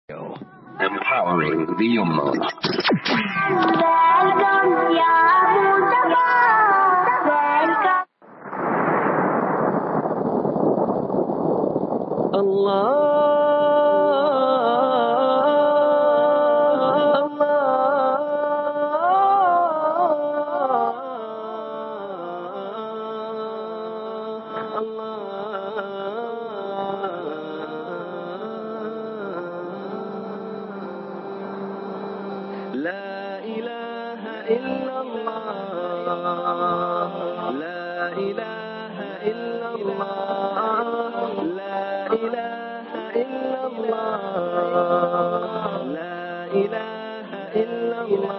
Empowering the Ummah. Welcome, Ya Mustafa. Welcome. لا إله إلا الله لا إله إلا الله لا إله إلا الله لا إله إلا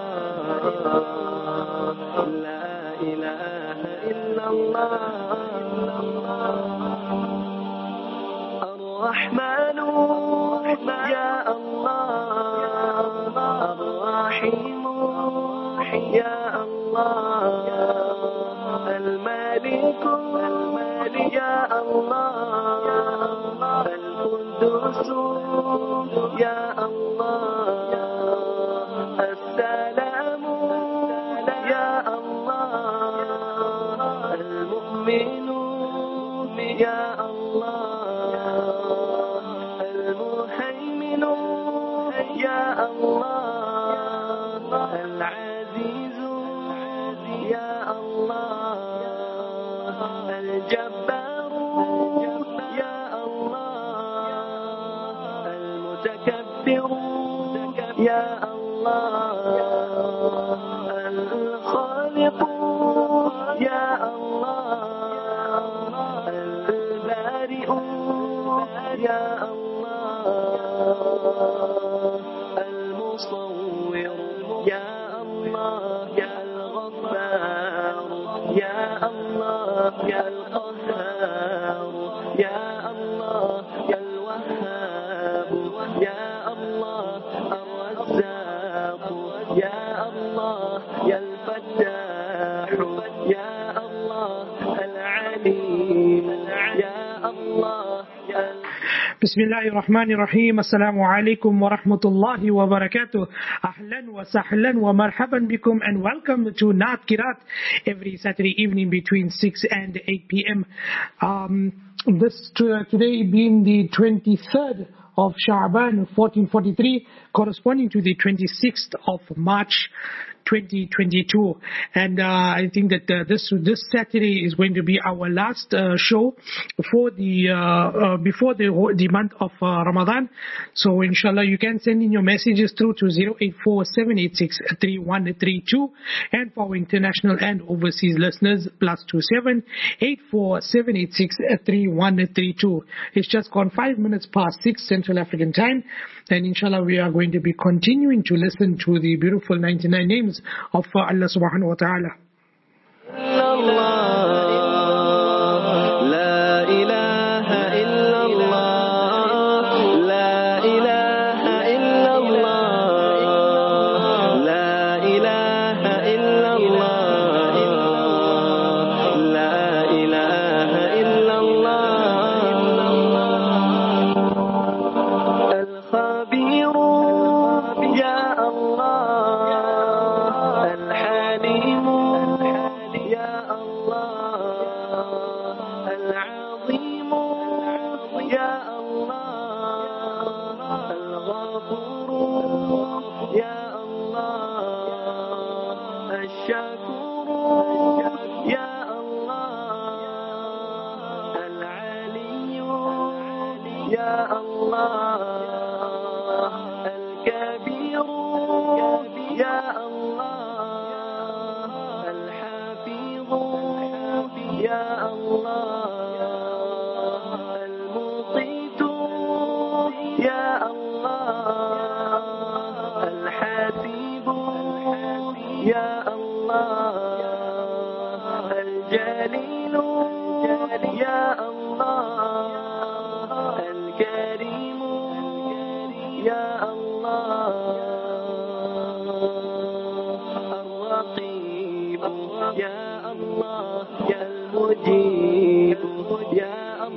الله لا إله إلا الله الرحمن يا الله الرحيم يا الله الملك يا الله القدوس يا الله السلام يا الله المؤمن يا الله المهيمن يا الله العزيز يا الله الجبار يا الله المتكبر يا الله الخالق يا الله البارئ يا الله المصور يا الله يا الغفار يا الله يا القهار يا الله يا الوهاب يا الله الرزاق يا الله يا الفتاح يا الله العليم يا الله بسم الله الرحمن الرحيم. السلام عليكم ورحمة الله وبركاته. أهلا وسهلا ومرحبا بكم, and welcome to Naat Kirat every Saturday evening between 6 and 8 p.m. Today being the 23rd of Sha'ban 1443, corresponding to the 26th of March 2022, and I think that this Saturday is going to be our last show before the month of Ramadan. So inshallah, you can send in your messages through to 084-786-3132, and for our international and overseas listeners, +27 84-786-3132. It's just gone 5 minutes past 6 Central African time, and inshallah we are going to be continuing to listen to the beautiful 99 names of Allah subhanahu wa ta'ala.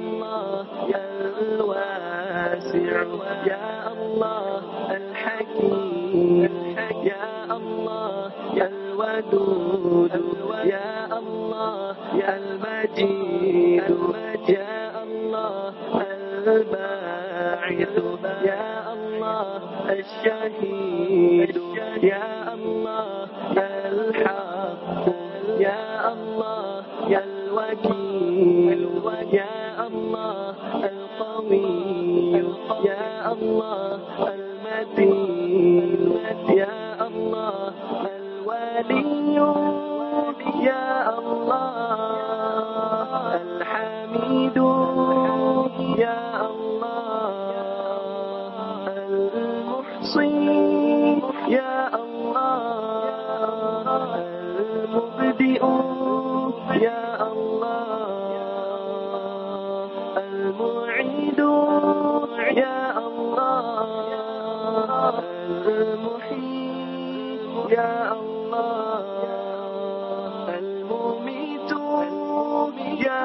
الله يا الواسع يا الله الحكيم يا الله يا الودود يا الله يا المجيد يا الله الباعث يا الله الشهيد يا الله يا الحق يا الله يا الوكيل يا الله القوي يا الله المتين يا الله الولي يا الله الحميد يا الله المحصي يا الله المبدئ يا الله المعيد يا الله المحيي يا الله المميت يا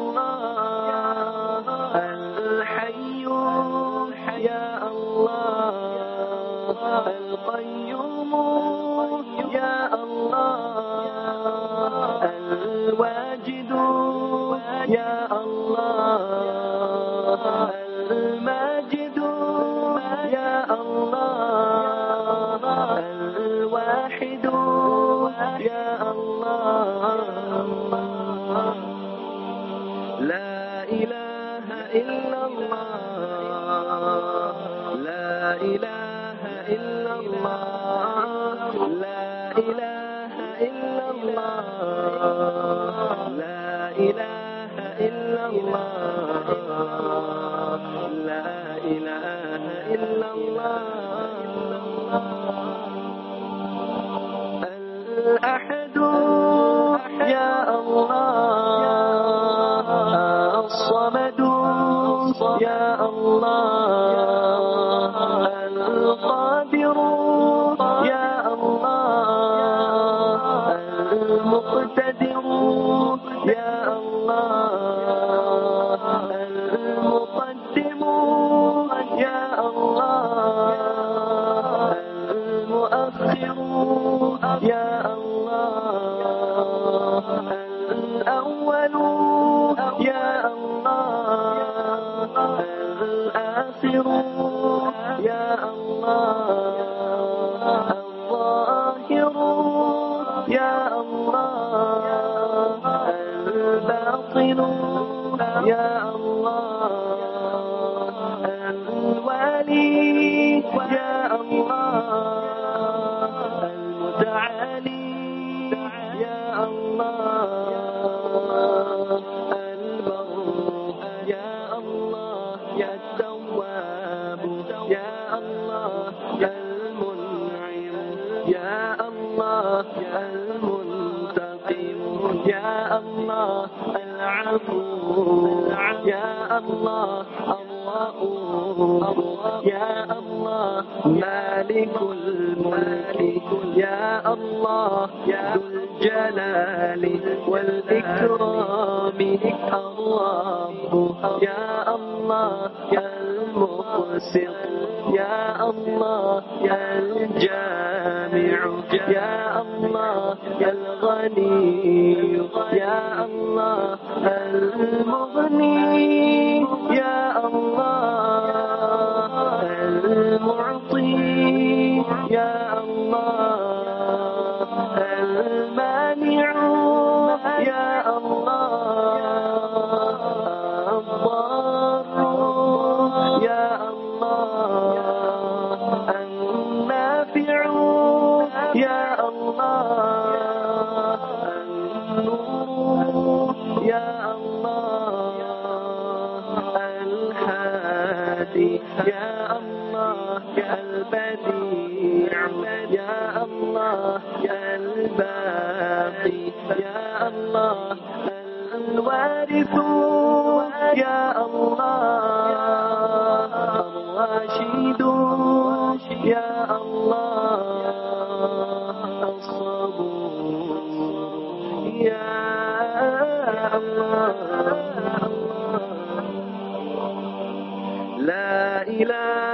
الله الحي يا الله القيوم يا الله الواجد يا الله الماجد يا الله الواحد يا الله لا إله إلا الله لا إله إلا الله لا إله إلا الله لا إله إلا الله لا إله إلا الله الأحد يا الله الصمد يا الله القادر يا الله المقتدر يا الله المقدم يا الله المؤخر يا الله الأول يا الله الآخر يا الله الظاهر يا الله الباطن يا الله الوالي يا الله المتعالي يا الله البر يا الله يا التواب يا الله يا المنعم يا الله يا المنتقم يا الله العفو يا الله الرؤوف يا الله مالك الملك يا الله ذو الجلال والإكرام الرب يا الله يا المقسط يا الله يا الجامع يا الله يا الغني يا الله المغني يا الله المعطي يا الله المانع يا الله الضار يا الله النافع يا الله النور يا الله الهادي يا الله يا البديع يا الله يا الباقي يا الله الوارث يا الله الراشد يا الله الصبور يا الله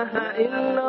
إلا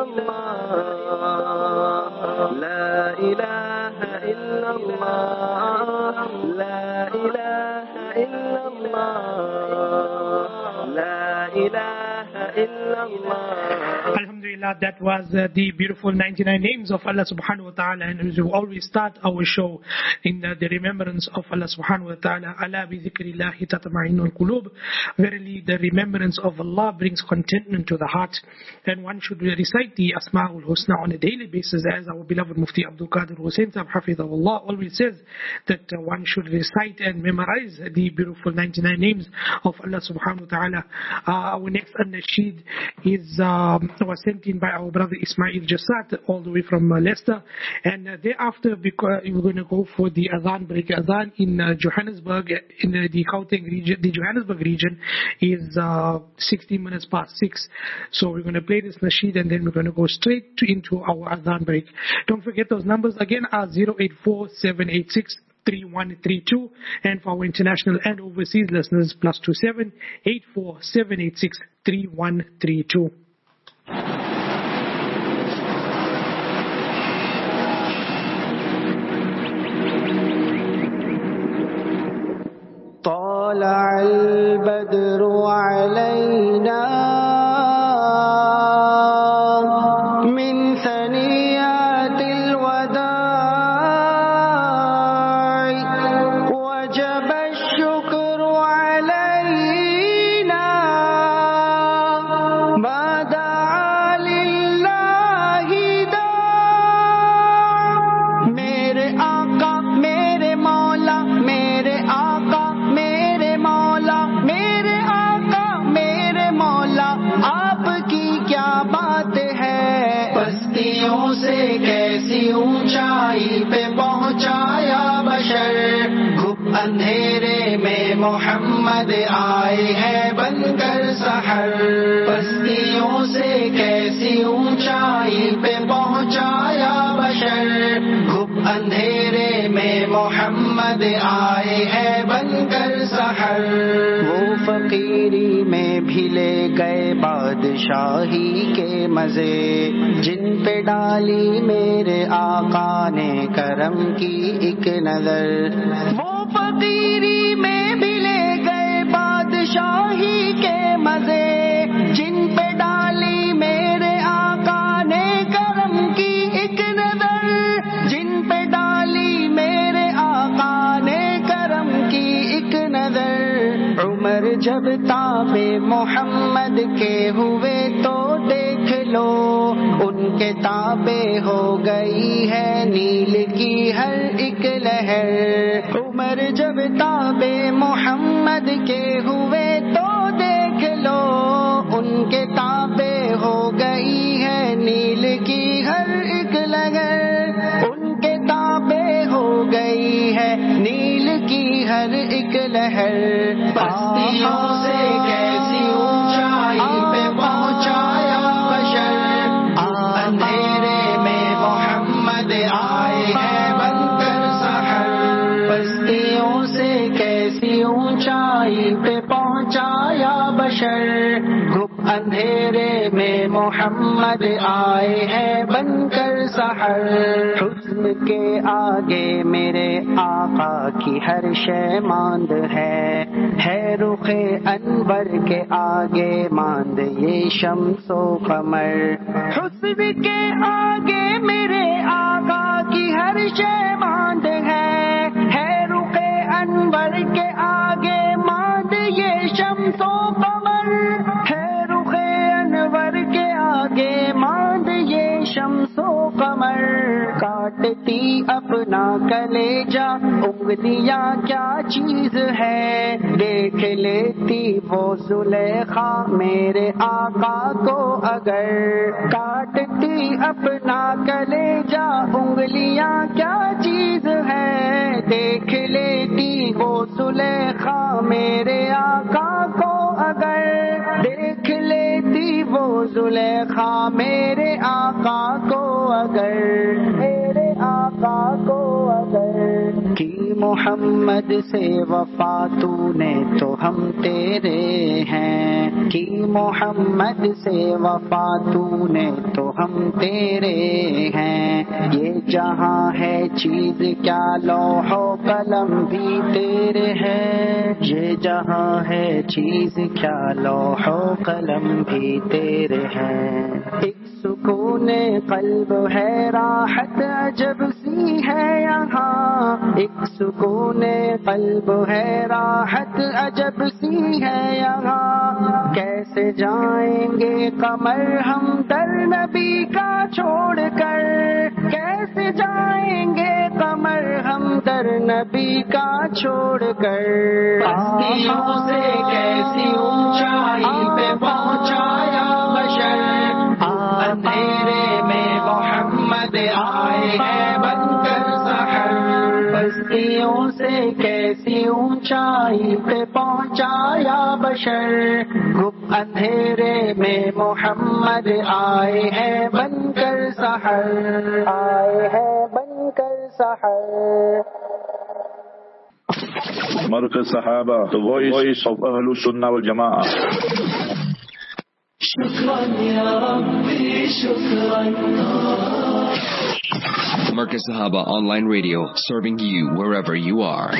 الله لا إله إلا الله لا إله إلا الله لا إله إلا الله. Alhamdulillah, that was the beautiful 99 names of Allah subhanahu wa ta'ala, and as we always start our show in the remembrance of Allah subhanahu wa ta'ala. Ala bi dhikrillahi tatma'innul qulub. Verily the remembrance of Allah brings contentment to the heart, and one should recite the Asma'ul Husna on a daily basis, as our beloved Mufti Abdul Qadir Hussain Sahib Hafidhahullah always says that one should recite and memorize the beautiful 99 names of Allah subhanahu wa ta'ala. Our next nasheed was sent in by our brother Ismail Jassat all the way from Leicester, and thereafter we're going to go for the Adhan break. Adhan in Johannesburg, in the Gauteng region, the Johannesburg region is 16 minutes past 6. So we're going to play this nasheed and then we're going to go straight into our Adhan break. Don't forget those numbers again are 084-786-3132, and for our international and overseas listeners, +27 84 786 3132. طلع البدر علينا من ثنيات الوداع وجب الشكر علينا ما دعا لله داع. میرے آقا میرے مولا میرے آقا میرے مولا میرے آقا میرے مولا آپ کی کیا بات ہے. پستیوں سے کیسی اونچائی پہ پہنچایا بشر. گھپ اندھیرے میں محمد آئے ہیں بن کر سحر. پستیوں سے کیسی اونچائی پہ پہنچایا بشر. گھپ اندھیرے میں محمد آئے ہیں بن کر سحر. وہ فقیری میں بھی لے گئے بادشاہی کے مزے جن پہ ڈالی میرے آقا نے کرم کی ایک نظر. وہ فقیری میں بھی لے گئے بادشاہی کے مزے جن پہ ڈالی میرے آقا نے کرم کی ایک نظر. جن پہ ڈالی میرے آقا نے کرم کی ایک نظر. عمر جب تابع محمد کے ہوئے تو دیکھ لو ان کے تابع ہو گئی ہے نیل کی ہر ایک لہر. عمر جب تابع محمد کے ہوئے تو دیکھ لو ان کے تابع ہو گئی ہے نیل کی ہر ایک لہر. ان کے تابع ہو گئی ہے نیل کی ہر ایک لہر. پستیوں سے کیسی اونچائی پہ پہنچایا بشر. اندھیرے میں محمد آئے ہیں بن کر سحر. پستیوں سے کیسی اونچائی پہ پہنچایا بشر. گھپ اندھیرے میں محمد آئے ہیں بن کر سحر. حسن کے آگے میرے آقا کی ہر شے ماند ہے رخ انور کے آگے ماند یہ شمس و قمر. حسن کے آگے میرے آقا کی ہر شے ماند ہے رخ انور کے آگے ماند یہ شمس و قمر. ہے رخ انور کے آگے ماند یہ شمس و قمر. کاٹتی اپنا کلیجہ انگلیاں کیا چیز ہے. دیکھ لیتی وہ زلیخا میرے آقا کو اگر. کاٹتی اپنا کلیجہ انگلیاں کیا چیز ہے. دیکھ لیتی وہ زلیخا میرے آقا کو اگر. دیکھ لیتی وہ زلیخا میرے آقا کو اگر. میرے آقا کو اگر. کی محمد سے وفا تو نے تو ہم تیرے ہیں، کی محمد سے وفا تو نے تو ہم تیرے ہیں، یہ جہاں ہے چیز کیا لوح و قلم بھی تیرے ہیں، یہ جہاں ہے چیز کیا لوح و قلم بھی تیرے ہیں، ایک سکون قلب ہے راحت عجب سی ہے یہاں، ایک سکون قلب ہے راحت عجب سی ہے یہاں، کیسے جائیں گے قمر ہم در نبی کا چھوڑ کر، کیسے جائیں گے قمر ہم در نبی کا چھوڑ کر، ہستیوں سے کیسی اونچائی پہ پہنچایا بشر، اندھیرے میں محمد آئے ہیں بن کر سحر، بستیوں سے کیسی اونچائی پہ پہنچایا بشر، اندھیرے میں محمد آئے ہیں بن کر سحر، آئے ہیں بن کر سحر۔ مرکز صحابہ the voice of Ahl Sunnah wal Jama'ah. Markaz Sahaba Online Radio, serving you wherever you are.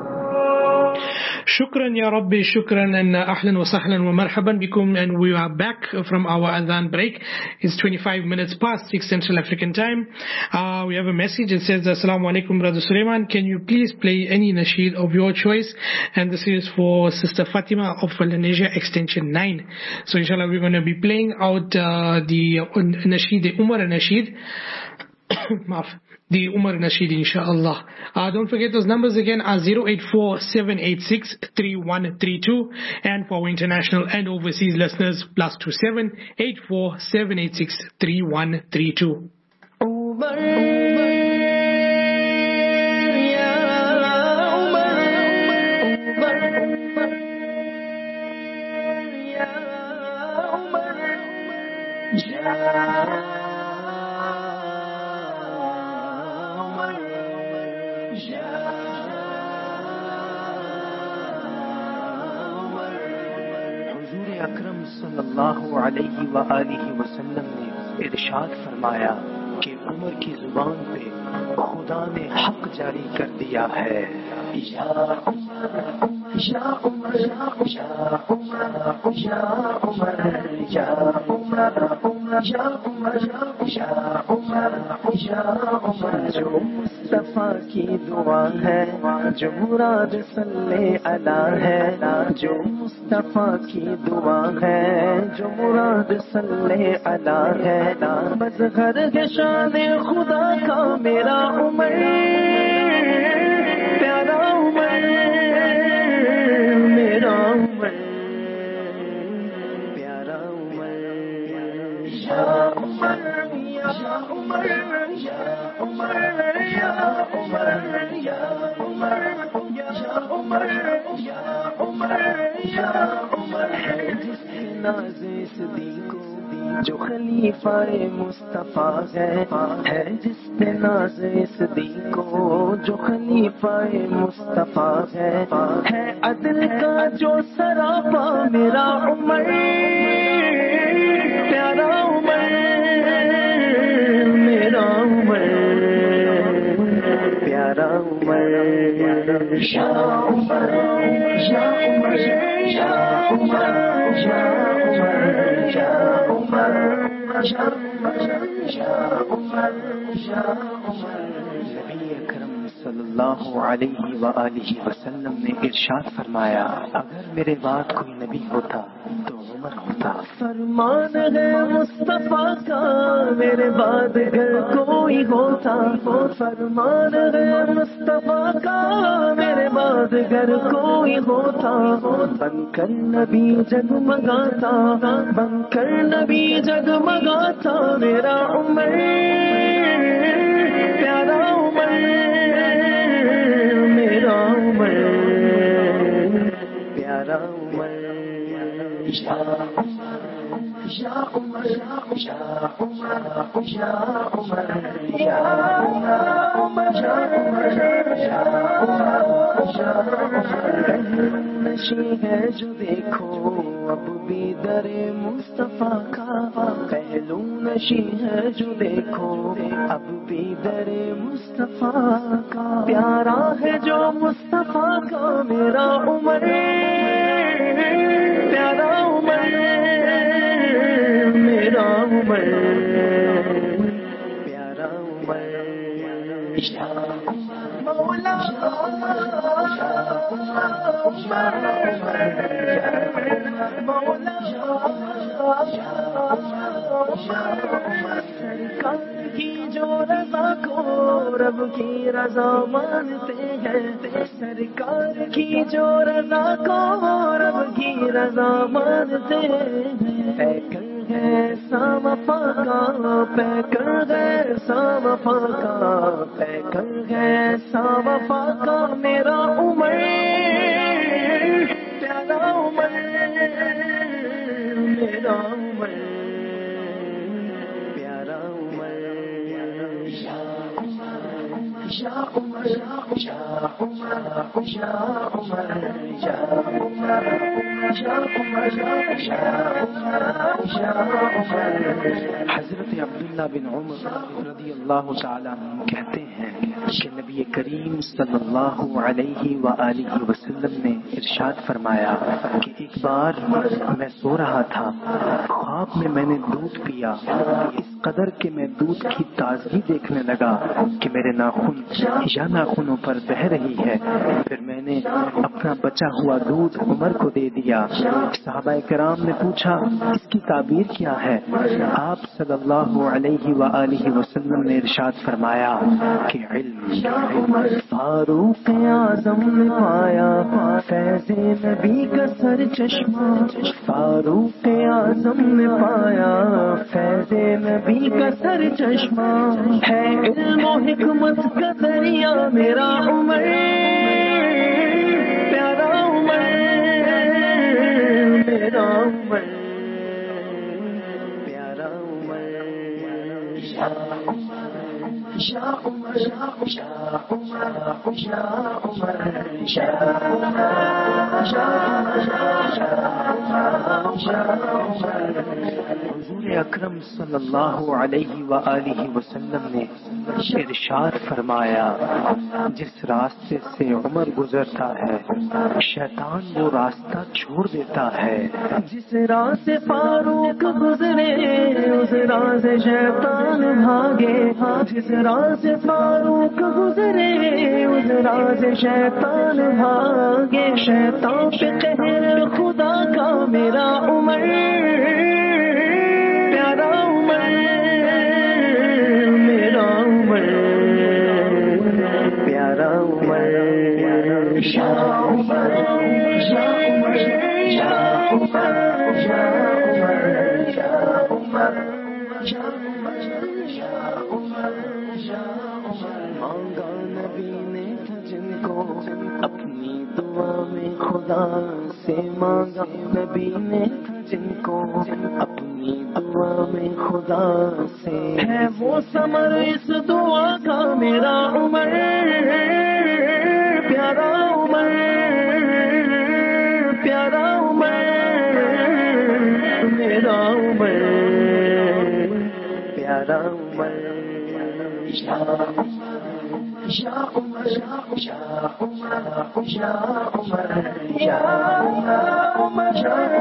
Shukran ya Rabbi, shukran, and ahlan wa sahlan wa marhaban bikum, and we are back from our adhan break. It's 25 minutes past 6 Central African time. We have a message. It says, Assalamu alaikum Brother Sulaiman, can you please play any nasheed of your choice? And this is for Sister Fatima of Melanesia Extension 9. So inshallah we're going to be playing out the nasheed, the Umar nasheed. The Umar Nasheed, inshallah. Don't forget those numbers again are 084-786-3132, and for our international and overseas listeners, +27 84-786-3132. اکرم صلی اللہ علیہ وآلہ وسلم نے ارشاد فرمایا کہ عمر کی زبان پہ خدا نے حق جاری کر دیا ہے، یا عمر یا عمر یا عمر یا عمر یا عمر یا عمر یا عمر یا عمر، جو مصطفیٰ کی دعا ہے، جو مراد صلی اللہ ہے، جو مصطفیٰ کی دعا ہے، جو مراد صلی اللہ ہے، مظہر ہے شان خدا کا میرا عمر، پیارا عمر میرا عمر، پیارا عمر، یا عمر یا عمر یا عمر یا عمر یا عمر یا عمر یا عمر یا عمر، جس ناز صدیق جو خلیفہ مصطفیٰ ہے، جس پہ ناز صدیق جو خلیفہ مصطفیٰ ہے عدل کا جو سراپا میرا عمر، پیارا عمر میرا عمر، پیارا عمر، یا عمر یا عمر یا عمر یا عمر یا عمر یا عمر یا عمر۔ نبی اکرم صلی اللہ علیہ وآلہ وسلم نے ارشاد فرمایا، اگر میرے بعد کوئی نبی ہوتا تو عمر ہوتا۔ فرمان ہے مصطفیٰ کا میرے بعد اگر کوئی ہوتا، فرمان ہے مصطفیٰ کا میرے بعد اگر کوئی ہوتا، بن کر نبی جگمگاتا، بن کر نبی جگمگاتا میرا عمر، پیارا عمر میرا عمر، پیارا عمر، یا عمر یا عمر نشی ہے جو دیکھو اب بھی در مصطفیٰ کا، پہلو نشی ہے جو دیکھو اب بھی در مصطفیٰ کا، پیارا ہے جو مصطفیٰ کا میرا عمر، پیارا عمر میرا عمر، پیارا عمر مولا سرکار کی جو رضا کو رب کی رضا مانتے ہیں، سرکار کی جو رضا کو رب کی رضا مانتے ہیں، پیکر ہے وفا کا، پیکر ہے وفا کا، پیکر ہے وفا کا میرا عمر، پیارا عمر میرا عمر، پیارا عمر یا عمر یا عمر یا عمر یا عمر حضرت عبداللہ بن عمر رضی اللہ تعالیٰ عنہ کہتے ہیں کہ نبی کریم صلی اللہ علیہ وآلہ وسلم نے ارشاد فرمایا کہ ایک بار میں سو رہا تھا، خواب میں نے دودھ پیا، اس قدر کہ میں دودھ کی تازگی دیکھنے لگا کہ میرے ناخن یا ناخنوں پر بہہ رہی ہے، پھر میں نے اپنا بچا ہوا دودھ عمر کو دے دیا۔ صحابہ کرام نے پوچھا اس کی تعبیر کیا ہے؟ آپ صلی اللہ علیہ وآلہ وسلم نے ارشاد فرمایا کہ علم۔ فاروق اعظم نے پایا فیض نبی کا سر چشمہ، فاروق اعظم نے پایا فیض نبی کا سر چشمہ، ہے علم و حکمت کا دریا میرا عمر، پیارا عمر میرا عمر، پیارا عمر یا عمر یا عمر یا عمر یا عمر یا حضور اکرم صلی اللہ علیہ وآلہ وسلم نے ارشاد فرمایا جس راستے سے عمر گزرتا ہے شیطان وہ راستہ چھوڑ دیتا ہے، جس راہ سے فاروق گزرے اس راہ سے شیطان بھاگے، جس راہ سے فاروق گزرے اس راہ سے شیطان بھاگے، شیطان پہ قہر خدا کا میرا عمر، پیارا عمر میرا عمر، پیارا عمر یا عمر یا عمر یا عمر یا عمر یا عمر یا عمر یا عمر، مانگا نبی نے تھا جن کو اپنی دعا میں خدا سے، مانگا نبی نے تھا جن کو اپنی دعا میں خدا سے، ہے وہ ثمر اس دعا کا میرا عمر، پیارا عمر پیارا عمر میرا عمر، پیارا عمر یا عمر یا عمر یا عمر یا عمر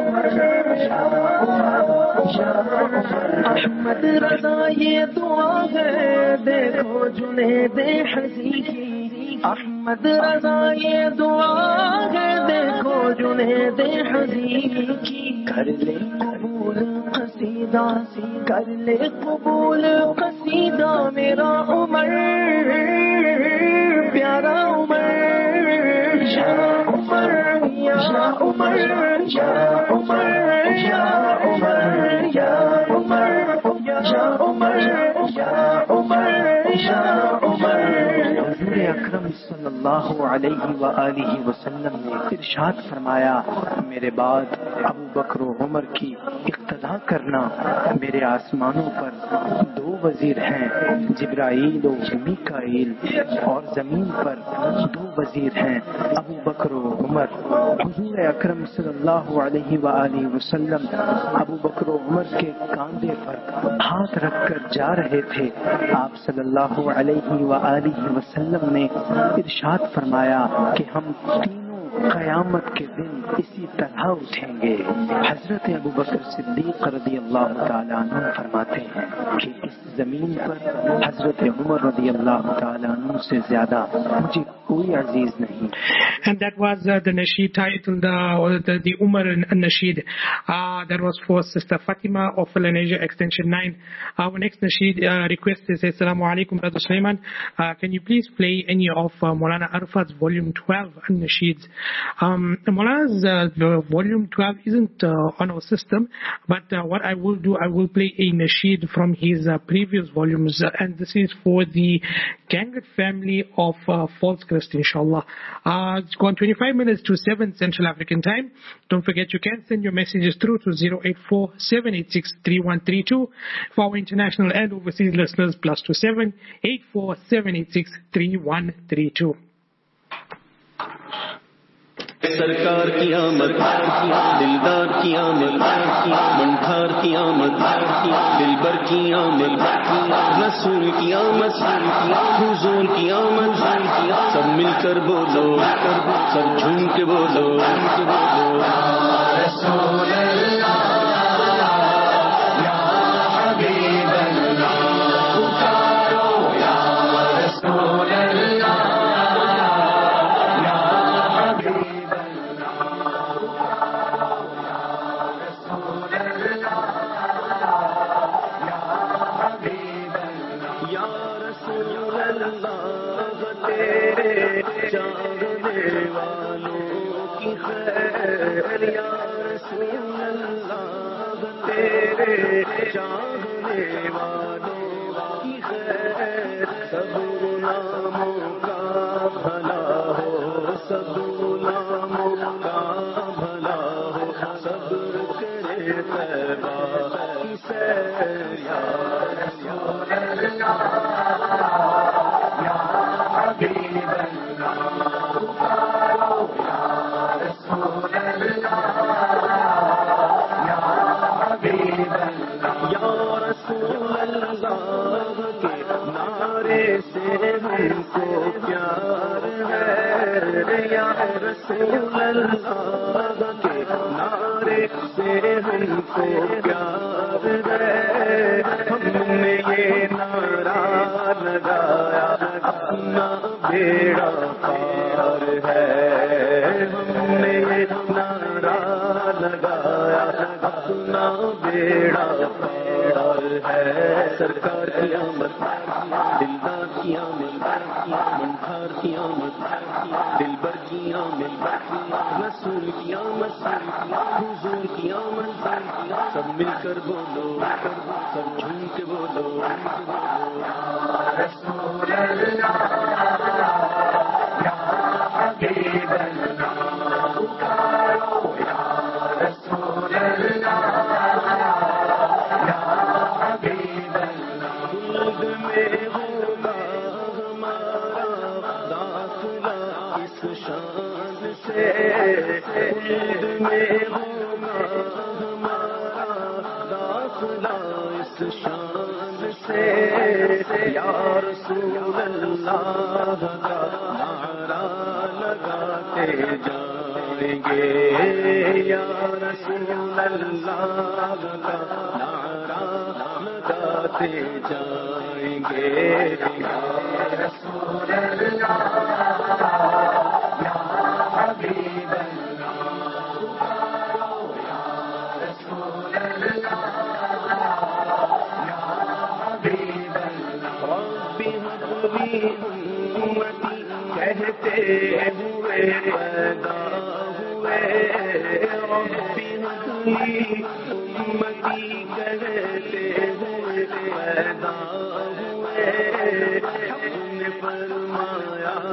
یا عمر، احمد رضا یہ دعا ہے دیکھو جنید حزی کی، احمد رضا یہ دعا ہے دیکھو جنید حزی کی، کر لے قبول قصیدہ کر لے قبول قصیدہ میرا عمر، پیارا عمر یا عمر یا عمر یا عمر یا عمر یا عمر یا عمر یا عمر یا عمر، حضور اکرم صلی اللہ علیہ وآلہ وسلم نے ارشاد فرمایا میرے بعد ابو بکر و عمر کی اقتدا کرنا. میرے آسمانوں پر 2 وزیر ہیں، جبرائیل و میکائیل، اور زمین پر 2 وزیر ہیں، ابو بکر و عمر. حضور اکرم صلی اللہ علیہ وآلہ وسلم ابو بکر و عمر کے کاندھے پر ہاتھ رکھ کر جا رہے تھے. آپ صلی اللہ علیہ وآلہ وسلم نے ارشاد فرمایا کہ ہم تینوں قیامت کے دن اسی طرح اٹھیں گے. حضرت ابو بکر صدیق رضی اللہ تعالیٰ عنہ فرماتے ہیں کہ اس زمین پر حضرت عمر رضی اللہ تعالیٰ عنہ سے زیادہ مجھے کوئی عزیز نہیں. And that was the nasheed titled the Umar Nasheed. That was for Sister Fatima of Philanesia Extension 9. Our next nasheed request is Assalamu alaikum Brother Sulaiman. Can you please play any of Maulana Arafat's volume 12 nasheeds? Maulana's volume 12 isn't on our system, but what I will do, I will play a nasheed from his previous volumes, and this is for the Gangat family of Falls-Crest, inshallah. It's gone 25 minutes to 7 Central African time. Don't forget you can send your messages through to 084-786-3132. For our international and overseas listeners, +27 84-786-3132. سرکار کی آمد، دلدار کی آمد، منٹھار کی آمد، دلبر کی آمد، رسول کی آمد، حضور کی آمد. سب مل کر بولو، سب جھوم کے بولو، رسول اللہ یا حبیب اللہ، پکارو یا رسول اللہ. چاہنے والوں کی خیر یا رسول اللہ، تیرے چاہنے والوں کی خیر. سب غلاموں کا بھلا ہو، سب غلاموں کا بھلا ہو، صبر کرے طیبہ کی سیر یا رسول اللہ یا حبیب اللہ، پکارو یا رسول اللہ یا حبیب اللہ. یا رسول اللہ کے نعرے سے ہم کو پیار ہے، یا رسول اللہ کے نعرے سے ہم کو پیار ہے. ہم نے یہ نعرہ لگایا اپنا بیڑا پار ہے، ہم نے یہ نعرہ لگایا اپنا بیڑا پار ہے. سرکار کی آمد، دلدار کی آمد، منٹھار کی آمد، دلبر کی آمد، رسول کی آمد، حضور کی آمد. سب مل کر بولو، سب جھوم کے بولو، رسول اللہ یا حبیب اللہ، پکارو یا رسول اللہ یا حبیب اللہ. خلد میں ہوگا ہمارا داخلہ اس شان سے، خلد میں ہوگا ہمارا داخلہ اس شان سے. یا رسول اللہ کا نعرہ لگاتے جائیں گے، یا رسول اللہ کا نعرہ لگاتے جائیں گے. یا رسول اللہ یا حبیب اللہ، پکارو یا رسول اللہ یا حبیب اللہ. ربی حبلی امتی کہتے ہوئے پیدا ہوئے، ربی حبلی امتی کہتے ہوئے پیدا ہوئے. حق نے فرمایا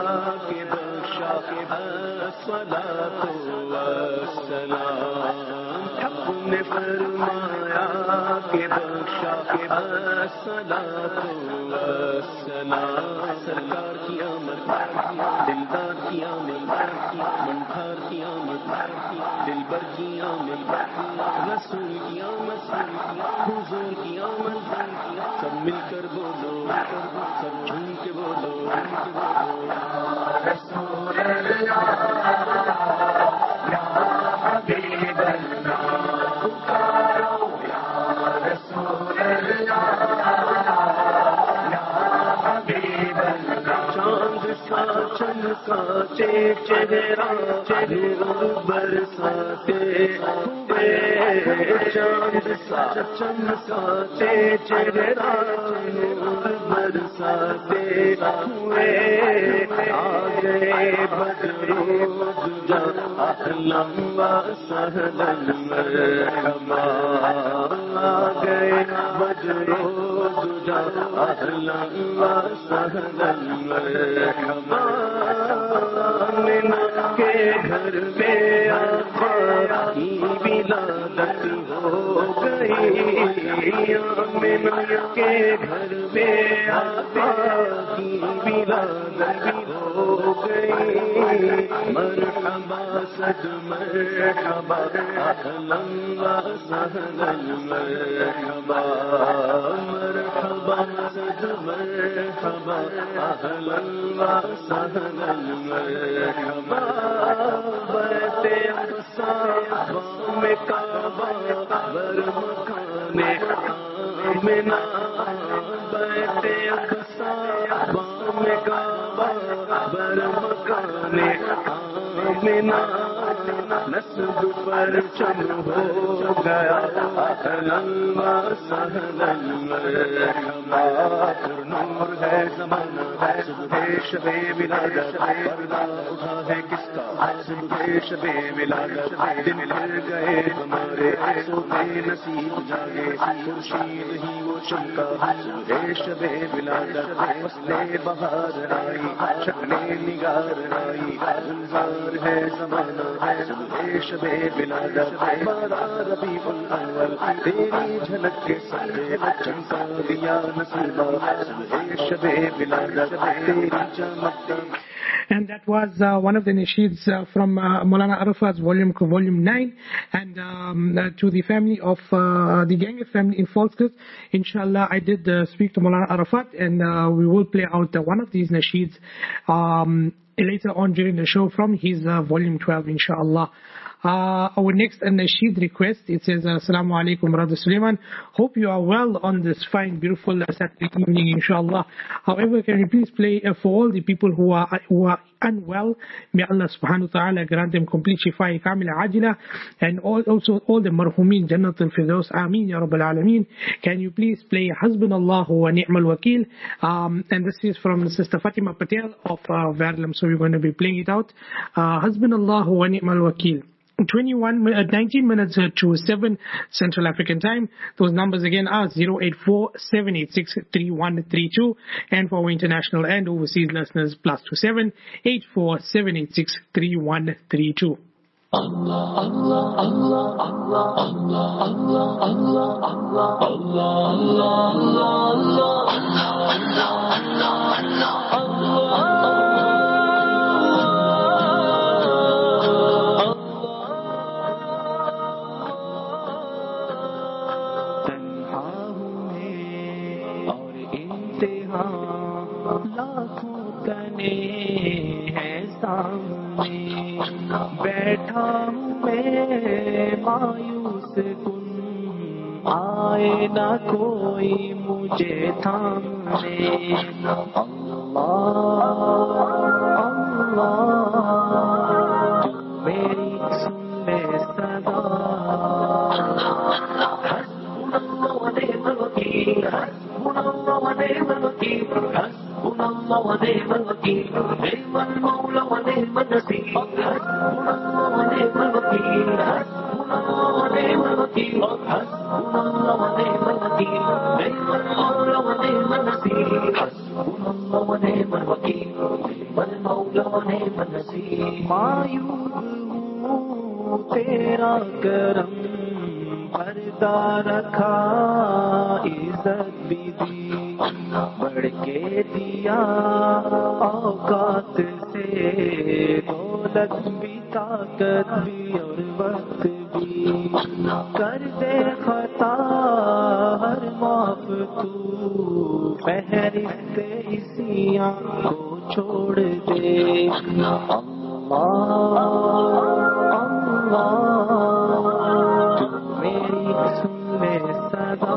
کہ بخشا الصلاۃ والسلام حق نے فرمایا کہ بخشا الصلاۃ والسلام سرکار کی آمد دلدار کی آمد منکھار کی آمد دلبر کی آمد رسول کی آمد حضور کی آمد سب مل کر بولو سب جھوم کے بولو رسول اللہ یا حبیب اللہ پکارو یا رسول اللہ یا حبیب اللہ چاند سا چمکاتے چہرہ نور برساتے ہوئے چاند سا چمکاتے چہرہ نور برساتے ہوئے آ گئے بدرو دجا اہلا و سہلا مرحبا آ گئے بدرو دجا اہلا و سہلا مرحبا آمنہ کے گھر میں آقا کی ولادت ہو گئی آمنہ کے گھر میں آقا کی ولادت ہو گئی مرحبا صد مرحبا اہلا و سہلا مرحبا مرحبا صد مرحبا اہلا و سہلا مرحبا بیت اقصی بام کعبہ بر مکان آمنہ بیت اقصی بام کعبہ بر مکان آمنہ نسب پر چم ہو گیا اہلا و سہلا مرحبا پر نور ہے زمانہ صبح شب ولادت پردہ اٹھا ہے کس کا صبح شب ولادت دن بھر گئے ہمارے صبح نصیب جاگے خورشید ہی وہ چمکا صبح شب ولادت فصل بہار آئی شکل نگار آئی گلزار ہے زمانہ صبح شب ولادت بارہ ربیع الاول تیری جھلک کے سارے چمکا دیا نصیبہ صبح شب ولادت تیری چمک. And that was one of the nasheeds from Maulana Arafat's volume 9, and to the family of the Gange family in Falskirk. Inshallah, I did speak to Maulana Arafat, and we will play out one of these nasheeds later on during the show from his volume 12, inshallah. Our next nasheed request, it says, Assalamu alaikum, Brother Suleiman. Hope you are well on this fine, beautiful Saturday evening, inshallah. However, can you please play for all the people who are unwell? May Allah subhanahu wa ta'ala grant them complete shifa kamila ajila, and also all the marhumin Jannatul Firdaus. Ameen ya Rabbal Alameen. Can you please play Hasbunallahu wa ni'mal wakil? And this is from Sister Fatima Patel of Verlam, so we're going to be playing it out. Hasbunallahu wa ni'mal wakil. 19 minutes to 7 Central African Time. Those numbers again are 084-786-3132, and for our international and overseas listeners, +27 84-786-3132. Allah, Allah, Allah, Allah, Allah, Allah, Allah, Allah, Allah, Allah. لاکھوں تنے ہیں سامنے بیٹھا ہوں میں مایوس کن آئے نہ کوئی مجھے تھامنے اللہ میری سن لے صدا حسبنا اللہ و نعم الوکیل حسبنا اللہ و نعم الوکیل حسبنا اللہ و نعم الوکیل نعم المولى ونعم النصير حسبنا اللہ و نعم الوکیل حسبنا اللہ و نعم الوکیل حسبنا اللہ و نعم الوکیل نعم المولى ونعم النصير حسبنا اللہ و نعم الوکیل نعم المولى مولا و نعم النصير مایوب ہوں تیرا کرم پردہ رکھا عزت بھی دی بڑھ کے دیا اوقات سے دولت بھی طاقت بھی اور وقت بھی کر دے خطا ہر معاف تو فہرست اسیاں کو چھوڑ دے اللہ میری سن لے صدا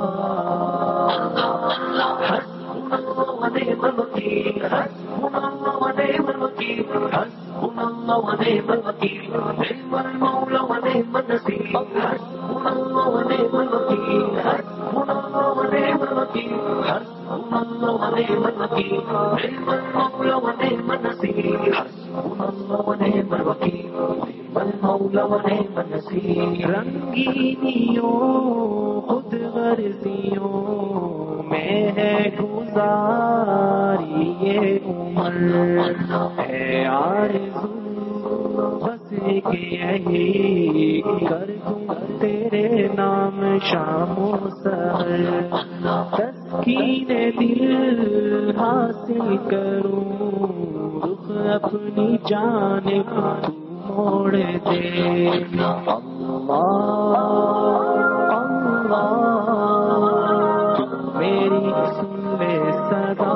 حسبنا اللہ ونعم الوکیل حسبنا اللہ ونعم الوکیل حسبنا اللہ ونعم الوکیل نعم المولا ونعم النصیر حسبنا اللہ ونعم الوکیل حسبنا اللہ ونعم الوکیل حسبنا اللہ ونعم الوکیل نعم المولا ونعم النصیر حسبنا اللہ ونعم الوکیل نعم المولا ونعم النصیر رنگینیوں خود غرضیوں میں ہے گزاری یہ عمر ہے آرزو بس کہ یہی کر دوں تیرے نام شام و سحر تسکین دل حاصل کروں رخ اپنی جانب تو موڑ دے اللہ میری سن لے صدا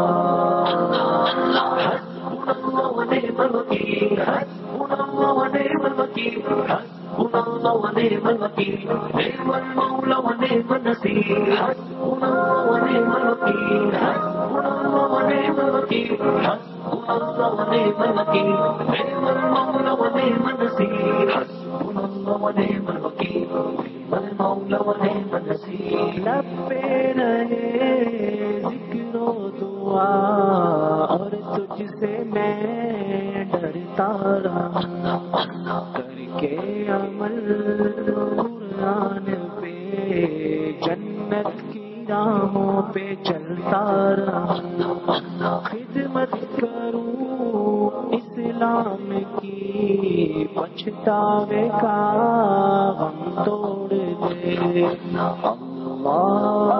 حسبنا اللہ ونعم الوکیل حسبنا اللہ ونعم الوکیل حسبنا اللہ ونعم الوکیل نعم المولا ونعم النصیر حسبنا اللہ ونعم الوکیل حسبنا اللہ ونعم الوکیل حسبنا اللہ ونعم الوکیل نعم المولا ونعم النصیر حسبنا اللہ ونعم الوکیل نعم المولا ونعم النصیر لب پہ رہے ذکر و دعا اور تجھ سے میں ڈرتا رہا کر کے عمل قرآن پہ جنت کی راہوں پہ چلتا رہا خدمت کروں اسلام کی پچھتاوے کا غم توڑ دے اللہ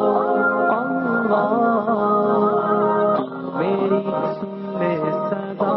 میری سن لے صدا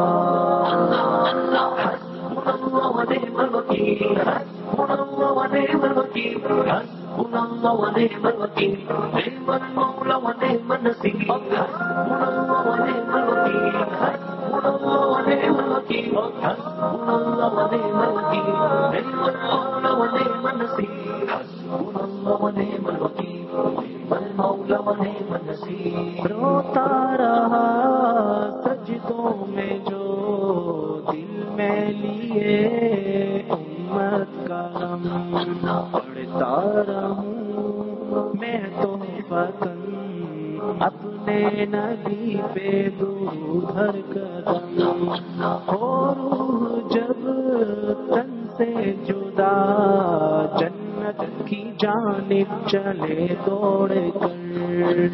حسبنا اللہ ونعم الوکیل حسبنا اللہ ونعم الوکیل حسبنا اللہ ونعم الوکیل نعم المولا ونعم النصیر حسبنا اللہ ونعم الوکیل حسبنا اللہ ونعم الوکیل حسبنا اللہ ونعم الوکیل نعم المولا ونعم النصیر حسبنا اللہ ونعم الوکیل نعم المولا ونعم النصیر روتا رہا سجدوں میں جو دل میں لیے امت کا غم پڑھتا رہوں میں تو وطن اپنے نبی پہ درود ہر قدم ہو روح جب تن سے جدا جنت کی جانب چلے دوڑ کر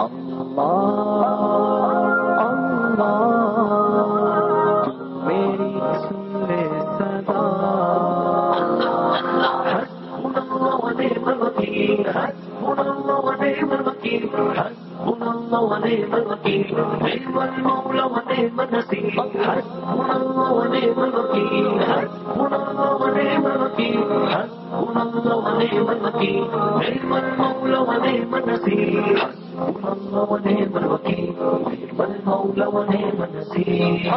اللہ میری سن لے صدا حسبنا اللہ ونعم الوکیل حسبنا اللہ ونعم الوکیل حسبنا اللہ ونعم الوکیل نعم المولا ونعم النصیر حسبنا اللہ ونعم الوکیل حسبنا اللہ ونعم الوکیل حسبنا اللہ ونعم الوکیل نعم المولا ونعم النصیر حسبنا اللہ ونعم الوکیل نعم ul-Mola ونعم النصیر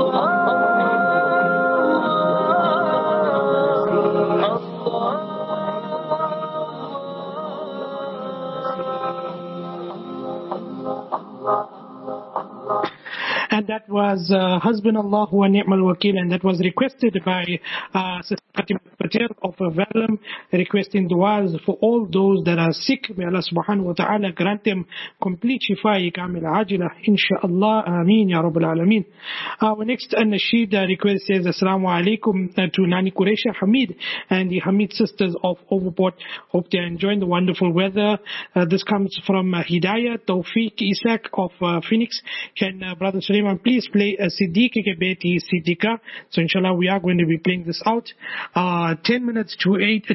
And that was Hasbunallahu wa ni'mal wakeel, and that was requested by Sister Fatima Patel of Vallam, requesting du'as for all those that are sick. May Allah subhanahu wa ta'ala grant them complete shifa kamil ajila, insha'Allah, ameen ya rabbal alameen. Our next nasheed request says Assalamu alaikum to Nani Quresha Hamid and the Hamid sisters of Overport. Hope they are enjoying the wonderful weather. This comes from Hidayah Tawfiq Isaac of Phoenix. Can Brother Sulaiman everyone please play a Siddiqui ke beti Siddiqa. So inshallah we are going to be playing this out. 10 minutes to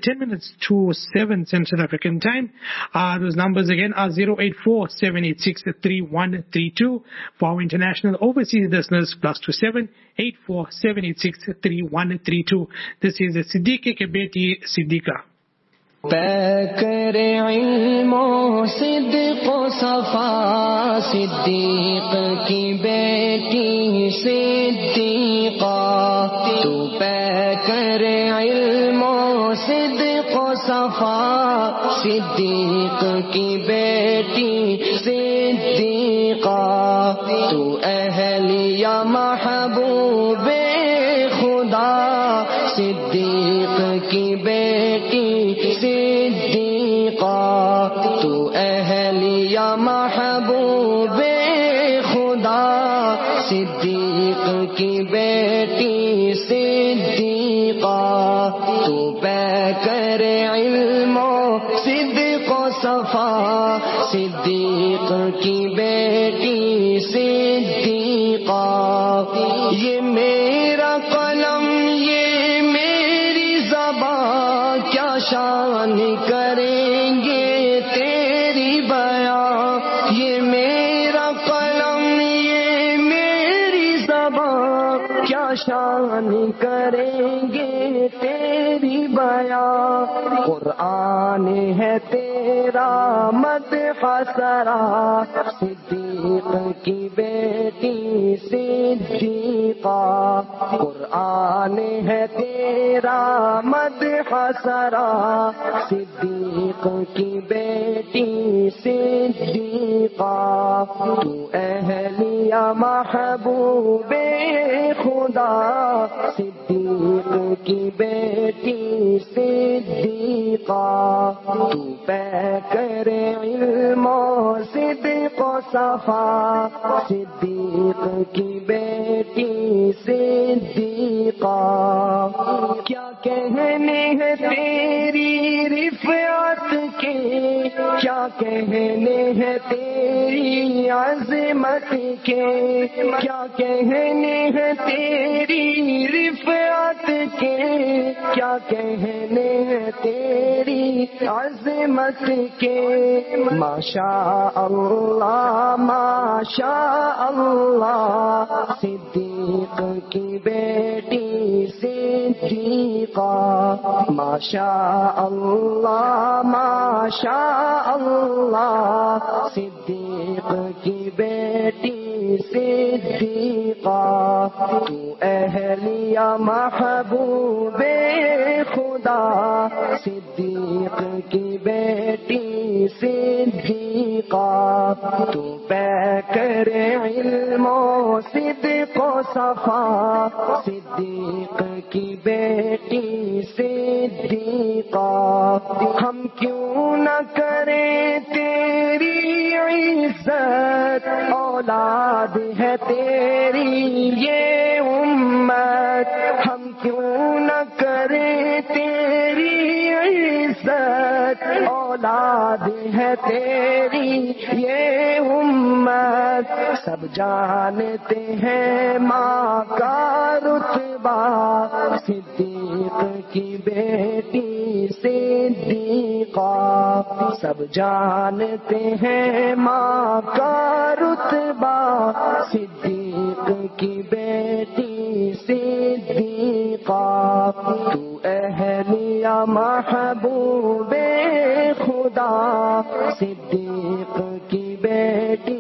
7 Central African time. Those numbers again are 084-786-3132 for our international overseas listeners, +27 84-786-3132. This is a Siddiqui ke beti Siddiqa. پیکر علم و صدق و صفا صدیق کی بیٹی صدیقہ تو پیکر علم و صدق و صفا صدیق کی بیٹی صدیقہ تو اہل یا محبوب خدا صدیق کی بیٹی صدیقہ تو اہل یا محبوب خدا صدیق کی بیٹی صدیقہ تو پیکر علم و صدق و صفا صدیق کی بیٹی صدیقہ یہ میرا قلم یہ میری زبان کیا شان کریں گے تیری بیان یہ میرا قلم یہ میری زبان کیا شان کریں گے تیری بیان قرآن ہے تیرا مدح سرا صدیق کی بیٹی صدیقہ قرآن ہے تیرا مدح سرا صدیق کی بیٹی صدیقہ تو اہلیہ محبوب خدا صدیق کی بیٹی صدیقہ تو پیکر علم و صدق و صفا صدیق کی بیٹی صدیقہ کیا کہنے ہیں تیری رفعت کے کیا کہنے ہیں تیری عظمت کے کیا کہنے ہیں تیری رفعت کے کیا کہنے ہیں تیری عظمت کے ماشاء اللہ صدیق کی بیٹی صدیقہ ماشاء اللہ صدیق کی بیٹی صدیقہ تو اہلیہ محبوب خدا صدیق کی بیٹی صدیقہ تو پیکر علم و صدق و صفا صدیق کی بیٹی صدیقہ ہم کیوں نہ کریں تیری عزت اولاد ہے تیری یہ امت ہم کیوں نہ کریں تیری عزت اولاد ہے تیری یہ امت سب جانتے ہیں ماں کا رتبہ صدیق کی بیٹی صدیقہ سب جانتے ہیں ماں کا رتبہ صدیق کی بیٹی صدیقہ تو اہلیہ محبوب خدا صدیق کی بیٹی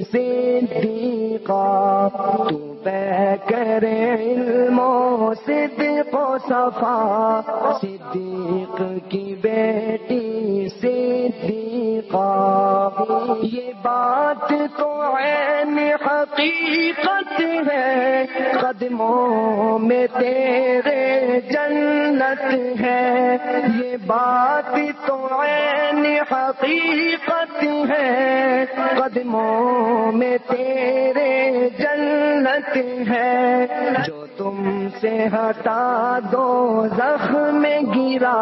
صدیقہ تو پیکر علم و صدق و صفا صدیق کی بیٹی صدیقہ یہ بات تو عین حقیقت ہے قدموں میں تیرے جنت ہے یہ بات تو عین حقیقت ہے قدموں میں تیرے جنت ہے جو تم سے ہٹا دو زخم میں گرا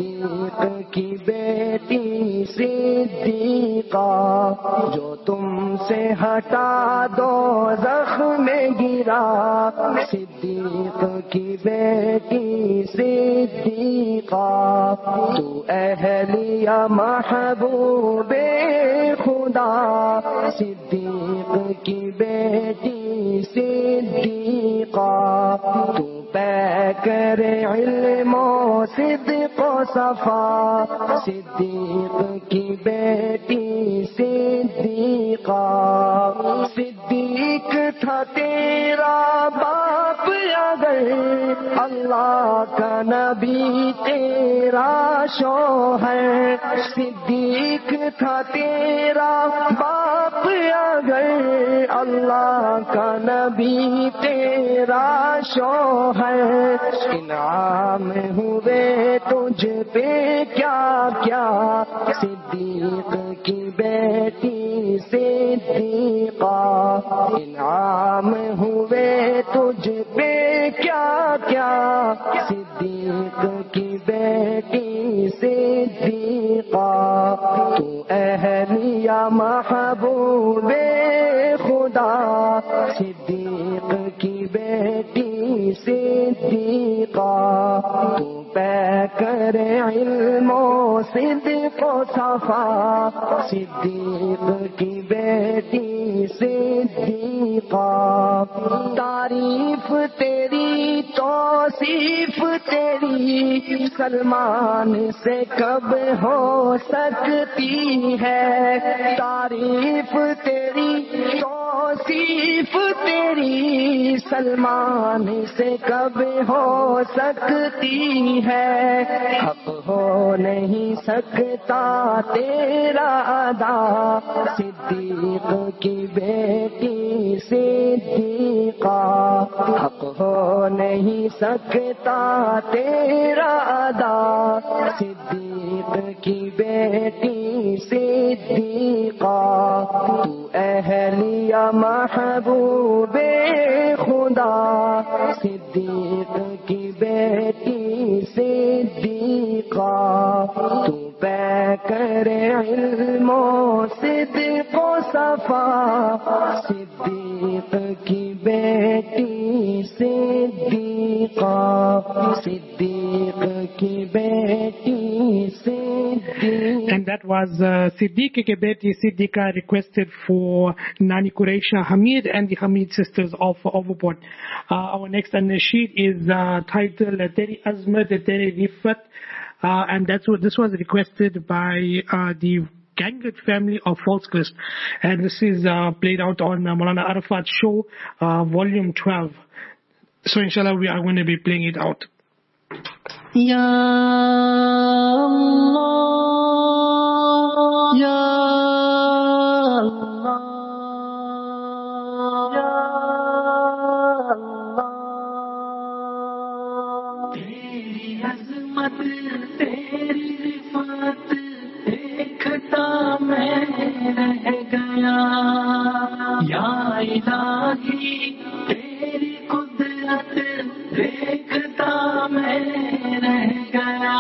صدیق کی بیٹی صدیقہ جو تم سے ہٹا دو زخم گرا صدیق کی بیٹی صدیقہ تو اہلیہ محبوب خدا صدیق کی بیٹی صدیقہ تو پیکر علم و صدق و صفا صدیق کی بیٹی صدیقہ صدیق تھا تیرا باپ اگر اللہ کا نبی تیرا شوہر صدیق تھا تیرا باپ اگر اللہ کا نبی تیرا شوہر انعام ہوئے تجھ پہ کیا کیا صدیق کی بیٹی صدیقہ انعام ہوئے تجھ پہ کیا کیا صدیق کی بیٹی صدیقہ تو اہلیہ محبوب خدا صدیق کی بیٹی صدیقہ تو پیکر علم و صدق و صفا صدیق کی بیٹی صدیقہ تعریف تیری توصیف تیری سلمان سے کب ہو سکتی ہے تعریف تیری توصیف تیری سلمان سے کب ہو سکتی ہے حق ہو نہیں سکتا تیرا ادا صدیق کی بیٹی صدیقہ حق ہو نہیں سکتا تیرا ادا صدیق کی بیٹی صدیقہ تو اہلیہ محبوب خدا صدیق کی بیٹی صدیقہ تو پیکر علم و صدق و صفا صدیق کی بیٹی صدیقہ صدیق کی بیٹی صدیقہ. And that was Siddiq ki beti Siddiqa requested for Nani Quraisha Hamid and the Hamid sisters of Overport. Our next nasheed is titled Teri Azmat Teri Rifat, and this was requested by the Gangat family of Falscrest, and this is played out on Maulana Arafat's show, volume 12. So inshallah we are going to be playing it out. Ya Allah, Ya Allah, Ya Allah. Teri azmat, teri rifat, dekhta main reh gaya. Ya ilahi, teri qudrat, dekhta main reh gaya.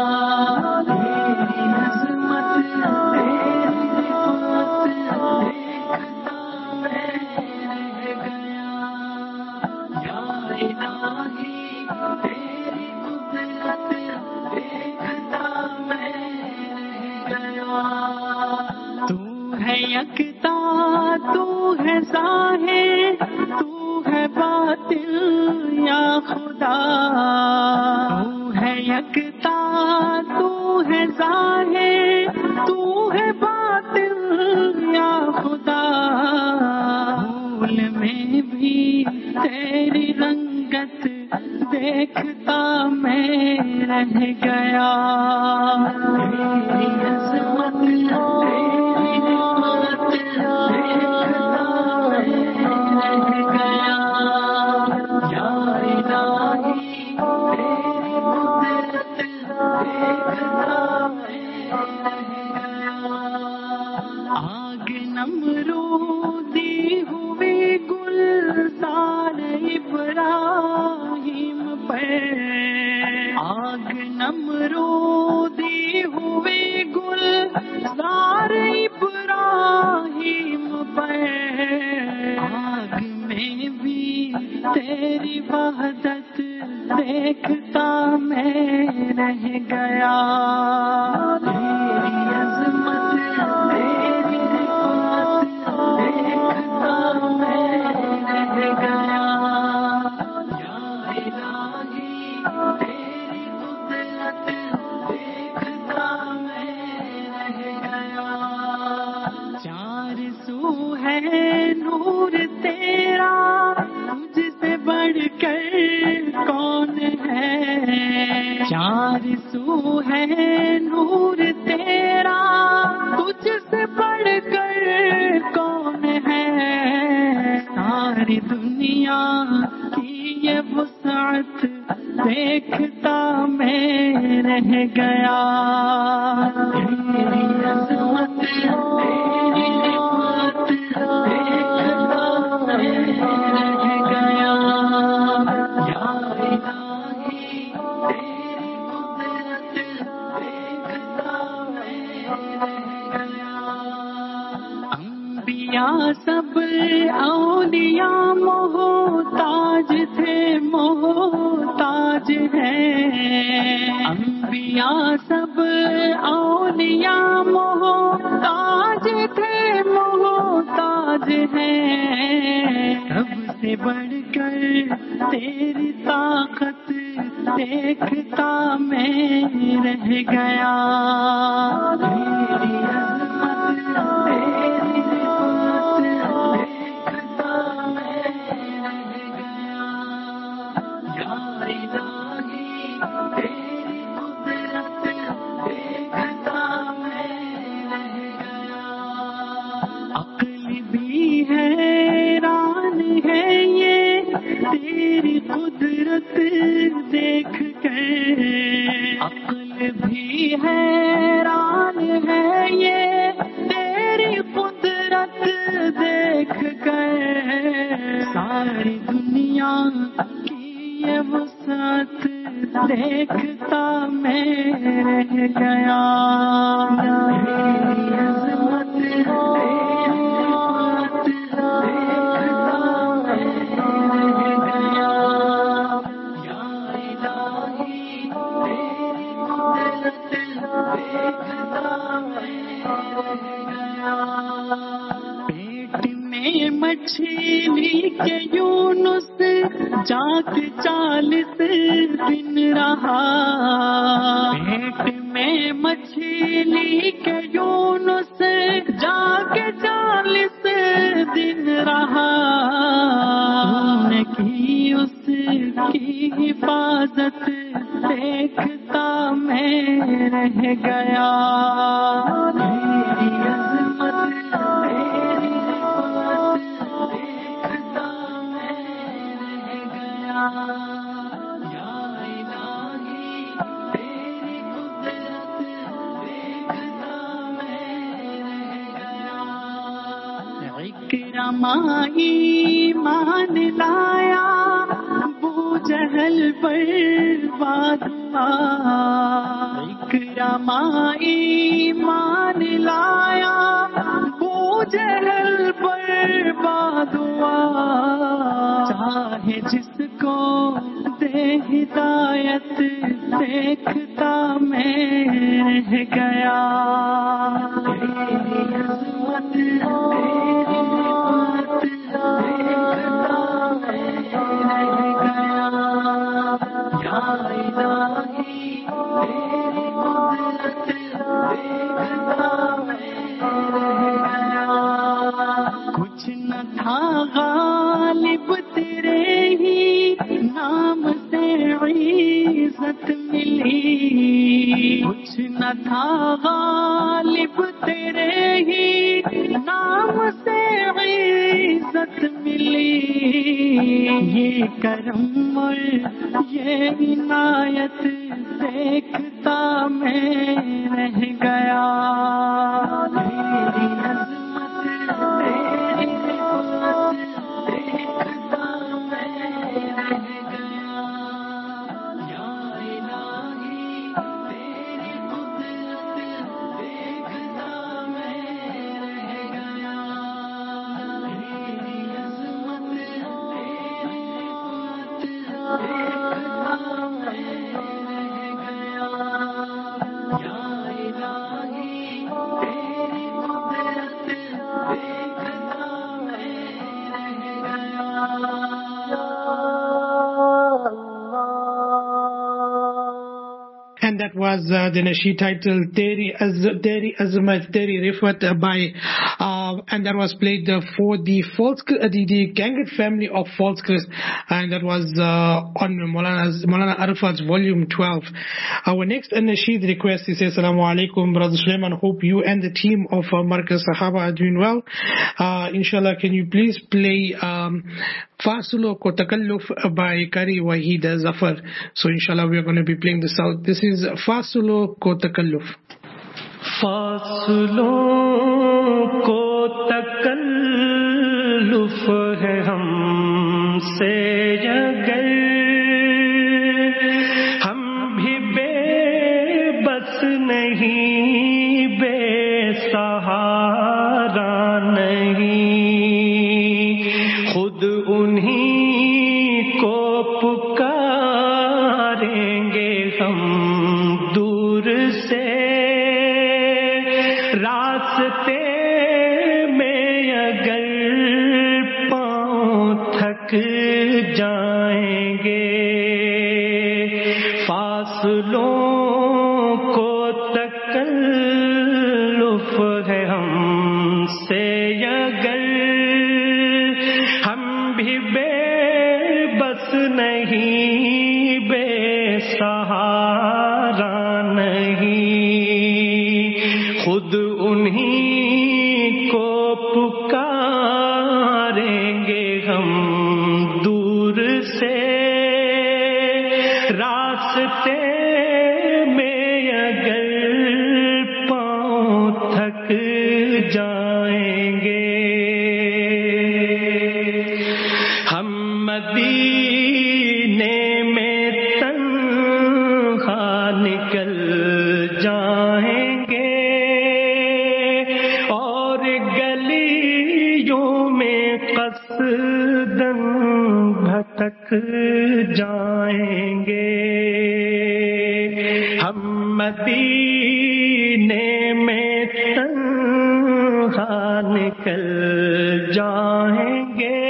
Teri azmat, teri rifat, dekhta main reh gaya. Ya ilahi, teri qudrat, dekhta main reh gaya. Tu hai yakta, tu hai zahir, tu hai batin, ya Khuda. Tu hai yakta, tu hai zahir, tu hai batin, ya Khuda. Bhul mein bhi teri rangat dekhta main reh gaya. Teri azmat, teri rifat, dekhta main reh gaya. Ya ilahi, teri qudrat, dekhta main reh gaya. Aag namrudi huwe gulzar Ibrahim par. Aag namrudi huwe gulzar Ibrahim par. تیری وحدت دیکھتا میں رہ گیا، تیری عظمت تیری رفعت دیکھتا میں رہ گیا، یا الہی تیری قدرت دیکھتا میں رہ گیا، چار سو ہے نور تیرا، تجھ سے بڑھ کر کون ہے، چار سو ہے نور تیرا، تجھ سے بڑھ کر کون ہے، ساری دنیا کی یہ وسعت دیکھتا میں رہ گیا، تیری عظمت تیری رفعت دیکھتا میں رہ گیا، یا الہی تیری قدرت دیکھتا میں رہ گیا، انبیاء سب اولیاء محتاج تھے محتاج ہیں، انبیاء سب اولیاء محتاج تھے محتاج ہیں، سب سے بڑھ کر تیری طاقت دیکھتا میں رہ گیا، تیری عظمت تیری رفعت دیکھتا میں رہ گیا، یا الہی تیری قدرت دیکھتا میں رہ گیا، عقل بھی حیران ہے یہ تیری قدرت دیکھ کر، عقل بھی حیران ہے یہ تیری قدرت دیکھ کر، ساری دنیا کی یہ وسعت دیکھتا میں رہ گیا، تیری عظمت تیری رفعت دیکھتا میں رہ گیا، یا الہی تیری قدرت دیکھتا میں رہ گیا، پیٹ میں مچھلی کے یونس جاگ 40 دن رہا، پیٹ میں مچھلی کے یونس جاگ 40 دن رہا، تو نے کی اس کی حفاظت دیکھتا میں رہ گیا، تیری عظمت تیری رفعت دیکھتا میں رہ گیا، یا الہی تیری قدرت دیکھتا میں رہ گیا، اکرمہ ایمان لایا ابو جہل برباد ہوا، اکرمہ ایمان لایا ابو جہل برباد ہوا، چاہے جس کو دے ہدایت دیکھتا میں رہ گیا، تیری عظمت تیری رفعت دیکھتا میں رہ گیا، یا الہی تیری قدرت دیکھتا میں رہ گیا، کچھ نہ تھا غالب تیرے ہی نام سے عزت ملی، کچھ نہ تھا غالب تیرے ہی نام سے عزت ملی، یہ کرم اور یہ عنایت دیکھتا میں رہ گیا، تیری عظمت تیری رفعت دیکھتا میں رہ گیا، یا الہی تیری قدرت دیکھتا میں رہ گیا، تیری عظمت تیری رفعت and that was the nasheed titled Teri Azamat Teri Rifat and that was played for the Gangat family of Falskris, and that was on Maulana Arafat's volume 12. Our next nasheed request, he says, Assalamu alaikum, Brother Sulaiman, hope you and the team of Markaz Sahaba are doing well. Inshallah, can you please play Fasulo Ko Takalluf by Qari Wahid Zafar? So inshallah we are going to be playing this out. This is Fasulo Ko Takalluf. Fasulo Ko Takalluf hai humse agar hum bhi bebas nahi besahara nahi khud unhi ko pukarenge hum dur se راستے میں اگر پاؤں تھک جائیں گے فاصلوں کو تکلف ہے ہم سے اگر ہم بھی بے بس نہیں بے سہارا نہیں خود انہی کو پکاریں گے ہم دور سے راستے میں اگر پاؤں تھک جائیں گے ہم مدینے میں تنہا نکل جائیں گے قصداً بھٹک جائیں گے ہم مدینے میں تنہا نکل جائیں گے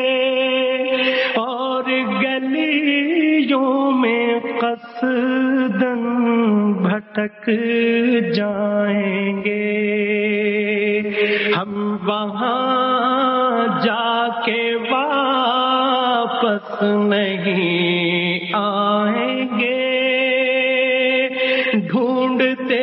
اور گلیوں میں قصداً بھٹک جائیں گے ہم وہاں جا کے واپس نہیں آئیں گے ڈھونڈتے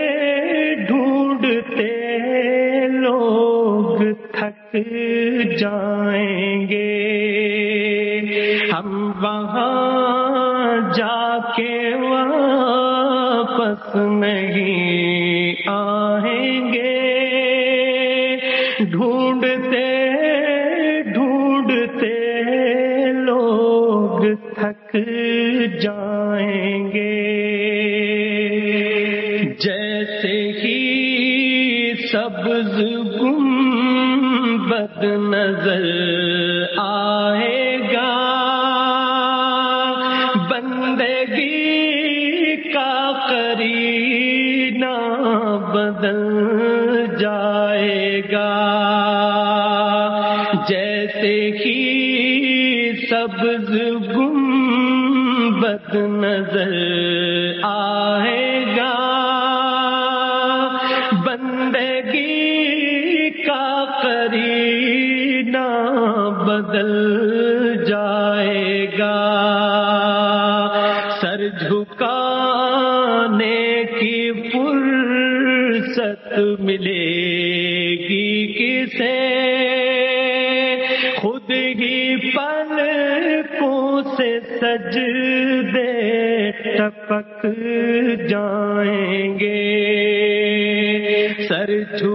ڈھونڈتے لوگ تھک جائیں گے ہم وہاں جا کے واپس نہیں آئیں گے ڈھونڈتے ڈھونڈتے لوگ تھک جائیں گے جیسے ہی سبز گنبد نظر آئے گا بندگی کا قرینہ بدل جائے گا جیسے ہی سبز گنبد نظر آئے گا بندگی کا قرینہ بدل جائے گا سر جھکانے کی فرصت ملے گی کسے خود ہی پلکوں سے سجدے ٹپک جائیں گے سر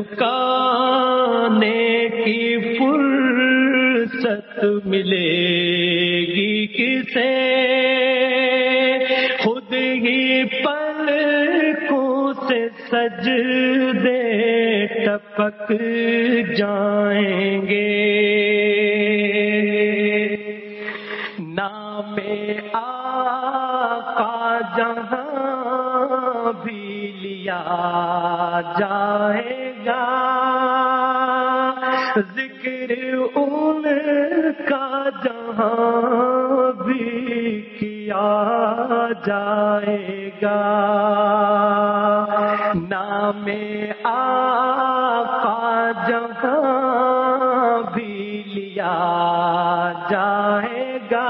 جھکانے کی فرصت ملے گی کسے خود ہی پلکوں سے سجدے ٹپک جائیں گے نام آقا جہاں بھی لیا جائے گا ذکر ذکر ان کا جہاں بھی کیا جائے گا، نام آقا جہاں بھی لیا جائے گا،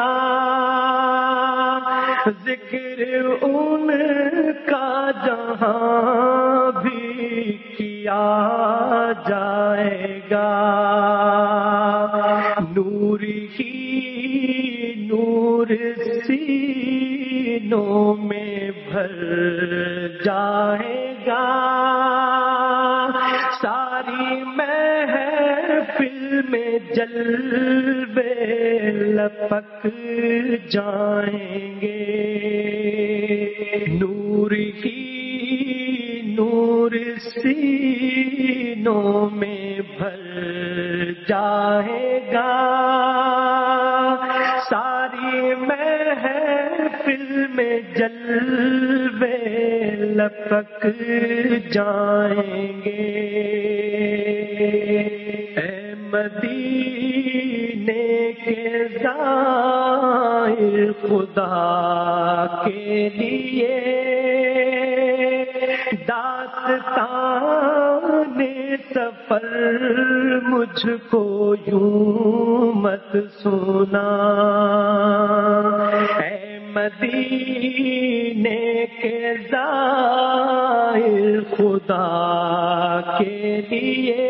ذکر ان کا جہاں بھی کیا جائے گا، نور ہی نور سینوں میں بھر جائے گا، ساری محفل میں جلوے لپک جائیں گے، نور ہی نور سینوں میں بھر جائے گا، ساری محفل میں جلوے لپک جائیں گے، اے مدینے کے زائر خدا کے لیے داستان سفر مجھ کو یوں مت سنا، اے مدینے کے زائر خدا کے لیے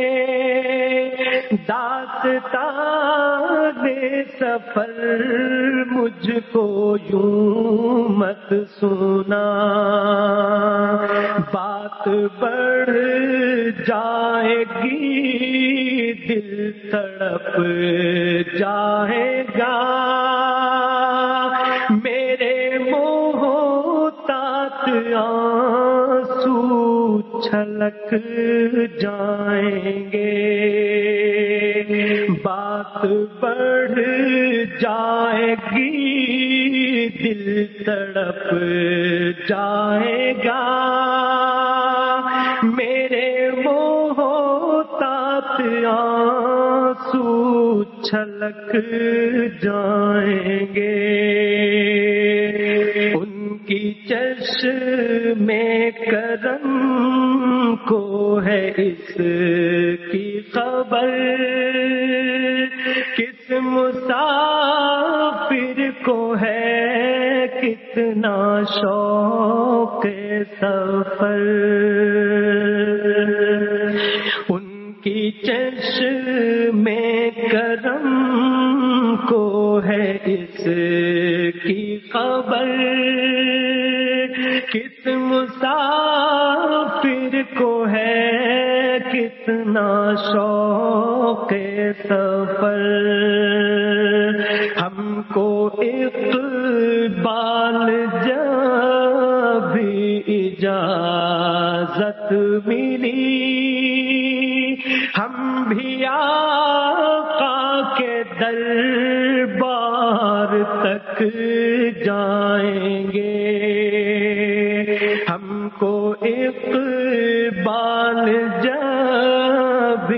داستان سفر مجھ کو یوں مت سنا، بات بڑھ جائے گی دل تڑپ جائے گا، میرے محتاط آنسو چھلک جائیں گے، بات بڑھ جائے گی دل تڑپ جائے گا، میرے محتاط آنسو چھلک جائیں گے، ان کی چشمے کرم کو ہے اس کی خبر، کس مسافر کو ہے کتنا شوق سفر، ان کی چشمے کرم کو ہے اس کی خبر، کس مسافر کو ہے کتنا شوق سفر، ہم کو اقبال جب اجازت ملی، ہم بھی آقا کے دربار تک جائیں گے، ہم کو اقبال جب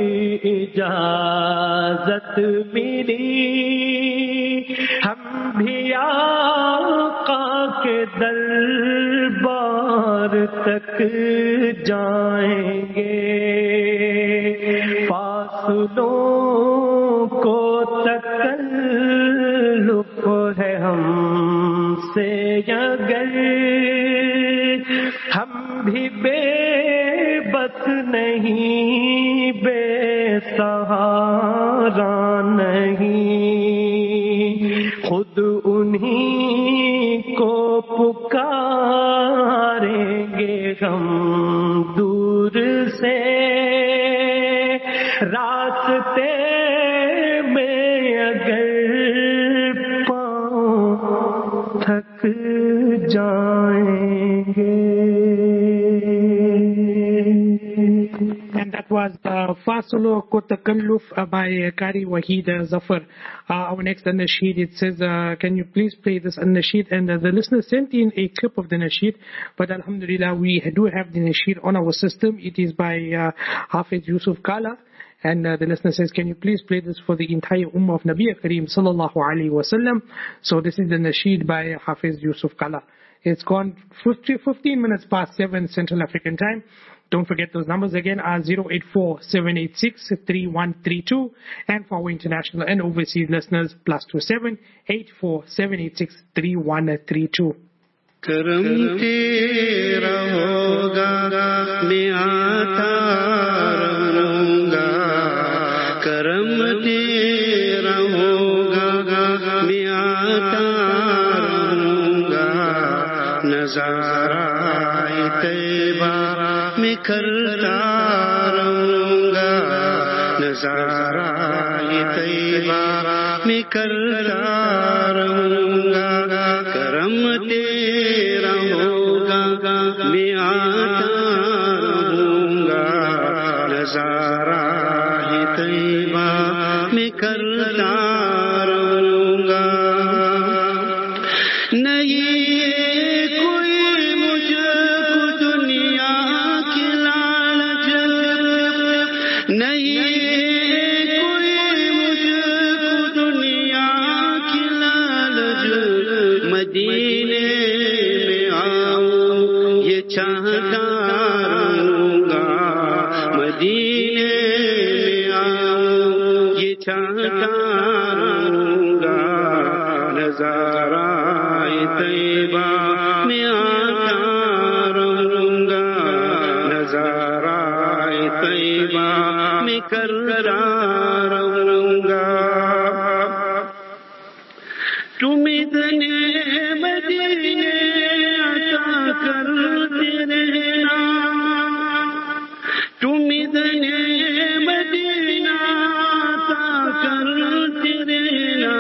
اجازت ملی، ہم بھی آقا کے دربار تک جائیں گے، فاصلوں کو تکلف ہے ہم سے اگر، ہم بھی بے بس نہیں بے سہارا نہیں، خود انہی کو پکاریں گے ہم دور سے، راستے میں اگر پاؤں تھک جائیں گے. And that was Fasulu Kotakalluf by Qari Wahid Zafar. Our next nasheed, it says, can you please play this nasheed? And the listener sent in a clip of the nasheed, but alhamdulillah, we do have the nasheed on our system. It is by Hafiz Yusuf Kala. And the listener says, can you please play this for the entire Ummah of Nabi Kareem sallallahu alaihi wasallam? So this is the nasheed by Hafiz Yusuf Kala. It's gone 15 minutes past 7 Central African time. Don't forget those numbers again are 084-786-3132, and for our international and overseas listeners, +27 84-786-3132. کرم تیرا ہوگا میں آتا رہوں گا، کرم تیرا ہوگا میں آتا رہوں گا، نظارہ طیبہ میں کرتا رہوں گا، نظارہ طیبہ میں کرتا رہوں گا، کرم تیرا ہوگا میں آتا رہوں گا، نظارہ طیبہ میں کرتا رہوں گا، نہیں مدینے میں آؤں یہ چاہتا رہوں گا، مدینے میں آؤں یہ چاہتا رہوں گا، نظارہ طیبہ میں آتا رہوں گا، نظارہ طیبہ میں کرتا رہوں گا، تم اتنے مدینے عطا کرتے رہنا، تم اتنے مدینہ عطا کرتے رہنا،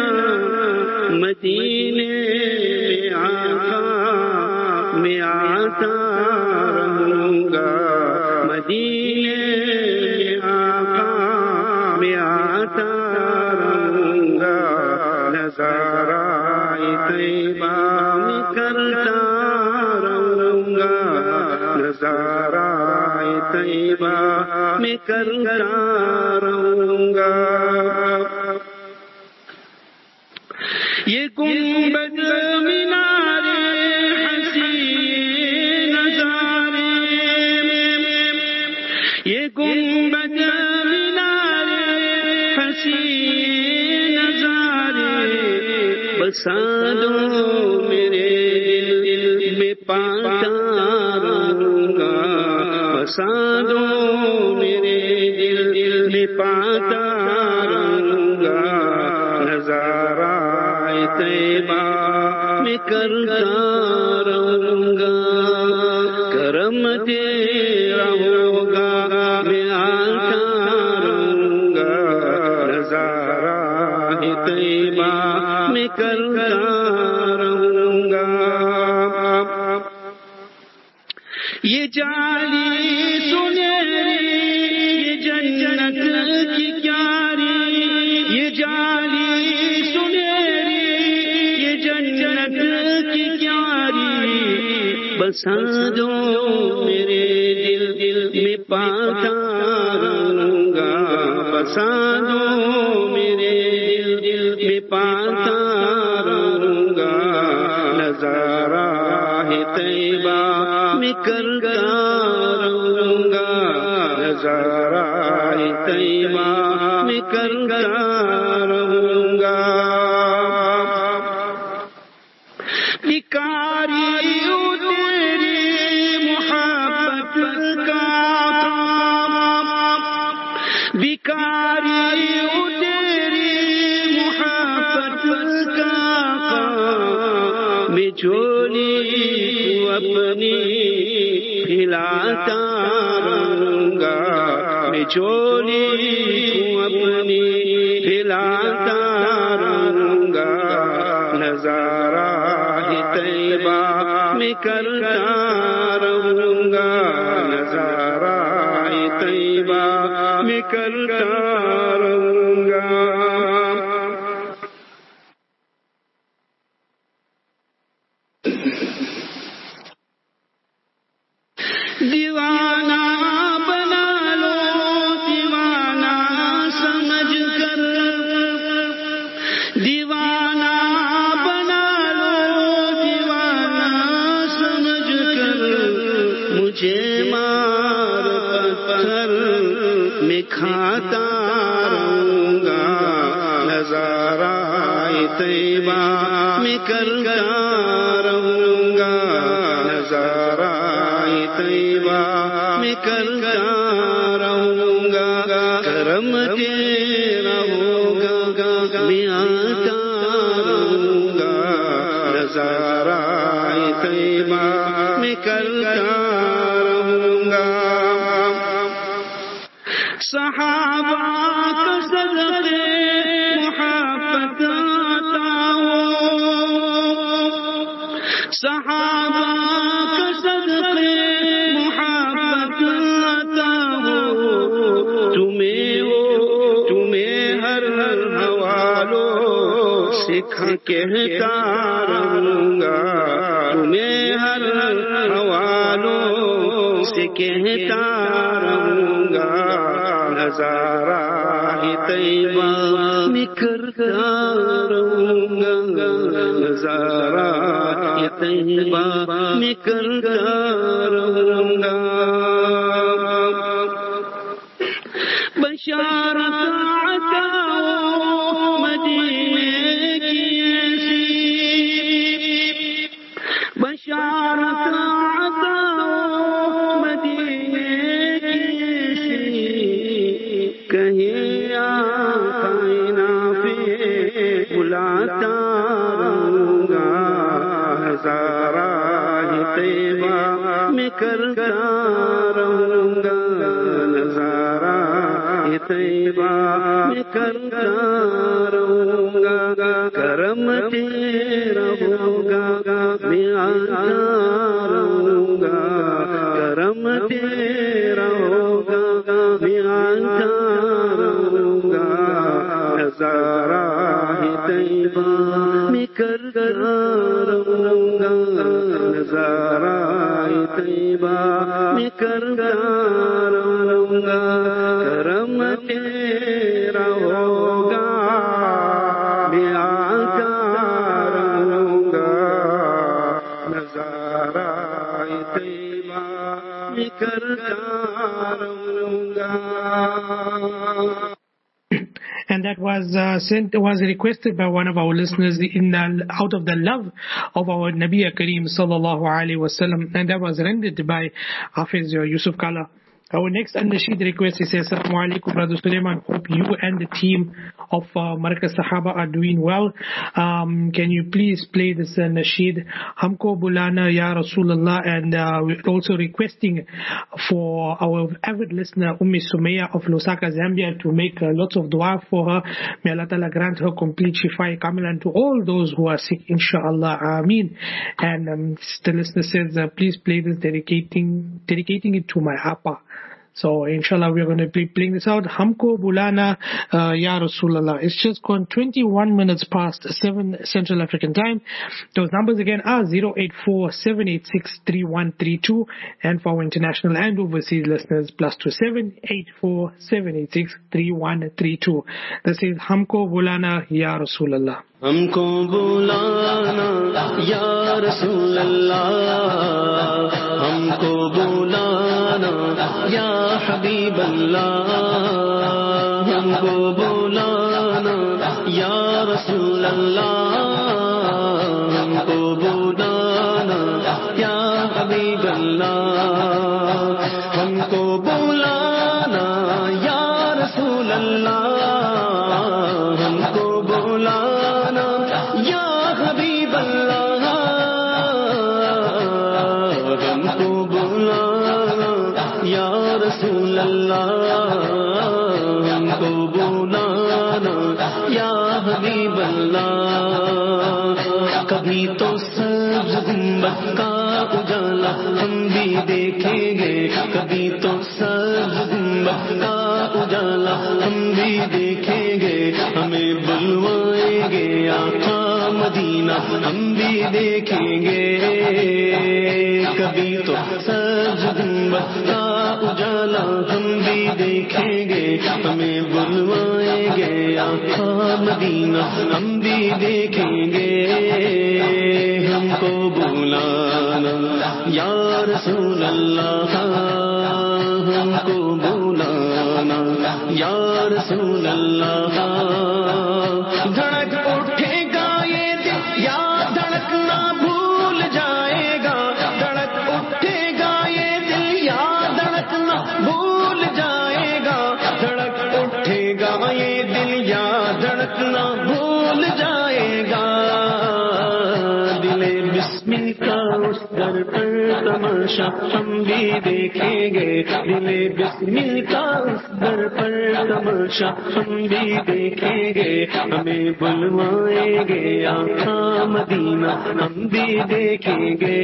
مدینے میں آقا میں آتا رہوں گا، مدینے میں آقا میں آتا رہوں گا، نظارہ طیبہ میں کرتا رہوں گا، نظارہ طیبہ میں کرتا رہوں گا، یہ گنبد مینارے حسین نظارے، یہ گنبد مینارے حسین نظارے، بسا دو میرے دل میں پاتا رہوں گا، بسا دو میرے دل میں پاتا رہوں گا، نظارہ طیبہ میں کرتا رہوں گا، کرم تیرا ہوگا میں آتا رہوں گا، نظارہ طیبہ میں کرتا رہوں گا، یہ جالی سنہری یہ جنت کی کیاری، یہ جالی سنہری یہ جنت کی کیاری، بسا دو میرے دل میں پاتا رہوں گا، بسا دو میرے دل میں پاتا رہوں گا، نظارہ طیبہ میں کرتا رہوں گا، نظارہ طیبہ میں کرتا رہوں گا، بھکاری تیری محبت کا کام، بھکاری تیری محبت کا کام، میں جھولی اپنی پھیلاتا رہوں گا، میں جھولی اپنی پھیلاتا رہوں گا، نظارہ طیبہ میں کرتا رہوں گا، نظارہ طیبہ میں کرتا رہوں گا، دیوانہ بنا لو دیوانہ طیبہ میں کرتا رہوں گا، نظارہ طیبہ میں کرتا رہوں گا، کرم تیرا ہوگا میں آتا رہوں گا، نظارہ طیبہ میں کرتا رہوں گا۔ صحابہ کا صدقے محبت عطا ہو، صحابہ کا صدقے محبت عطا ہو، تمہیں ہر حوالوں سے کہتا رہوں گا، تمہیں ہر حوالوں سے کہتا رہوں گا، نظارہ طیبہ میں کرتا رہوں گا، نظارہ طیبہ میں کرتا رہوں گا۔ بشارت عطا ہو مدینے کی ایسی، بشارت عطا ہو مدینے کی ایسی، کہیں آئینہ پہ بلاتا رہوں گا، نظارہ طیبہ میں کرتا رہوں گا، نظارہ طیبہ میں کرتا رہوں گا، کرم تیرا ہوگا میں آتا رہوں گا، کرم تیرا ہوگا میں آتا رہوں گا، نظارہ طیبہ میں کرتا رہوں گا، نظارہ طیبہ میں کرتا رہوں گا، کرم تیرا ہوگا میں آتا رہوں گا، نظارہ طیبہ میں کرتا رہوں گا۔ And that was requested by one of our listeners out of the love of our Nabi Kareem sallallahu alaihi wasallam, and that was rendered by Hafiz Yusuf Kala. Our next nasheed request, he says, Assalamu alaikum, Brother Sulaiman. Hope you and the team of Markaz Sahaba are doing well. Can you please play this nasheed, Humko Bulana Ya Rasulullah? And we're also requesting for our avid listener, Ummi Sumaya of Lusaka, Zambia, to make lots of dua for her. May Allah Ta'ala grant her complete shifa kamil, and to all those who are sick, inshallah, ameen. And the listener says, please play this, dedicating it to my Appa. So inshallah we're going to be playing this out. Humko Bulana Ya Rasulallah. It's just gone 21 minutes past 7 Central African time. Those numbers again are 084-786-3132, and for our international and overseas listeners, +27 84-786-3132. This is Humko Bulana Ya Rasulallah. Humko Bulana Ya Rasulallah, Humko Bulana Ya Habib Allah, Humko Bulana Ya Rasulallah, Humko Bulana Ya Habib Allah, Humko Bulana Ya Rasulallah, Humko Bulana Ya Habib Allah, Humko Bulana Ya Rasulallah, Humko Bulana Ya Habib Allah. کبھی تو سبز گنبد کا اجالا ہم بھی دیکھیں گے، کبھی تو سبز گنبد کا اجالا ہم بھی دیکھیں گے، ہمیں بلوائیں گے آقا مدینہ ہم بھی دیکھیں گے، کبھی تو سبز گنبد کا اجالا ہم بھی دیکھیں گے، ہمیں بلوائیں گے آقا مدینہ ہم بھی دیکھیں گے، ہم کو بلانا یا رسول اللہ، ہم کو بلانا یا رسول اللہ، دھڑک اٹھے گا دھڑکنا بھول جائے گا. دل بسمل کا اس در پر تماشا ہم بھی دیکھیں گے. دل بسمل کا اس در پر تماشا ہم بھی دیکھیں گے. ہمیں بلوائیں گے آقا مدینہ ہم بھی دیکھیں گے.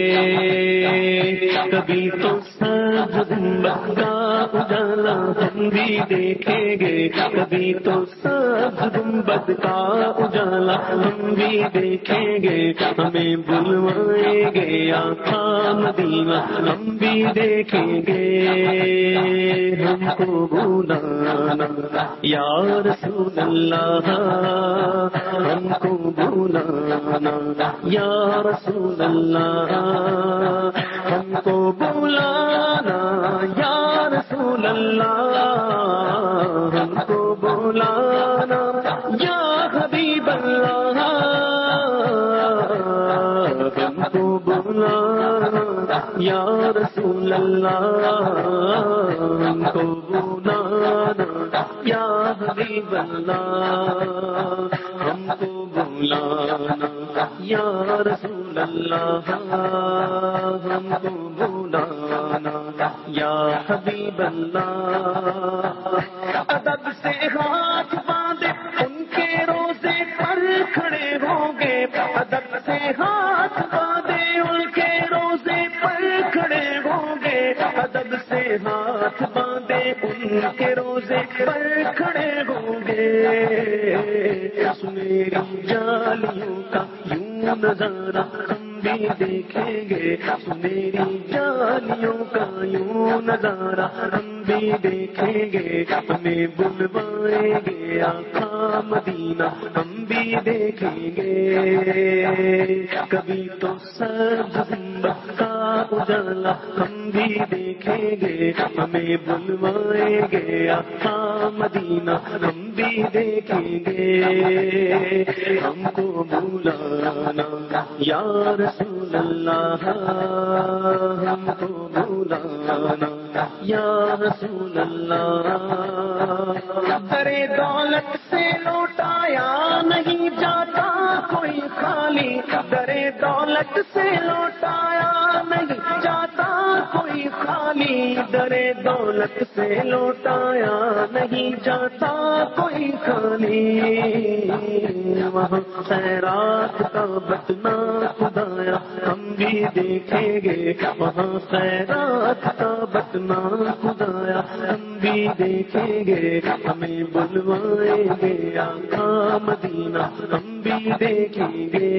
کبھی تو سبز گنبد کا اجالا ہم بھی دیکھیں گے. کبھی تو سبز گنبد کا اجالا ہم بھی دیکھیں گے. ہمیں بلوائیں گے آقا مدینہ ہم بھی دیکھیں گے. ہم کو بلانا یا رسول اللہ, ہم کو بلانا یا رسول اللہ, ہم کو بلانا یا رسول اللہ, ہم کو بلانا یا حبیب اللہ, ہم کو بلانا یا رسول اللہ, ہم کو بلانا یا حبیب اللہ, ہم کو بلانا یا رسول اللہ, ہم کو بلانا یا حبیب اللہ. ادب سے ہاتھ باندھے ان کے روزے پر کھڑے ہوں گے. ادب سے ہاتھ باندھے ان کے روزے پر کھڑے ہوں گے. ادب سے ہاتھ باندھے ان کے روزے پر کھڑے ہوں گے. سنہری جالیوں کا یوں نظارہ ہم بھی دیکھیں گے. سنہری جالیوں کا یوں نظارہ ہم بھی دیکھیں گے. ہمیں بلوائیں گے آقا مدینہ ہم بھی دیکھیں گے. کبھی تو سبز گنبد کا اجالا ہم بھی دیکھیں گے. ہمیں بلوائیں گے آقا مدینہ ہم بھی دیکھیں گے. ہم کو بلانا یا رسول اللہ, ہم کو بلانا یا رسول اللہ. درے دولت سے لوٹایا نہیں جاتا کوئی خالی. درے دولت سے لوٹایا نہیں جاتا کوئی خالی. درے دولت سے لوٹایا نہیں جاتا کوئی خالی. وہاں خیرات کا بٹنا خدایا ہم بھی دیکھیں گے. وہاں خیرات کا بٹنا خدایا ہم بھی دیکھیں گے. ہمیں بلوائیں گے آقا مدینہ ہم بھی دیکھیں گے.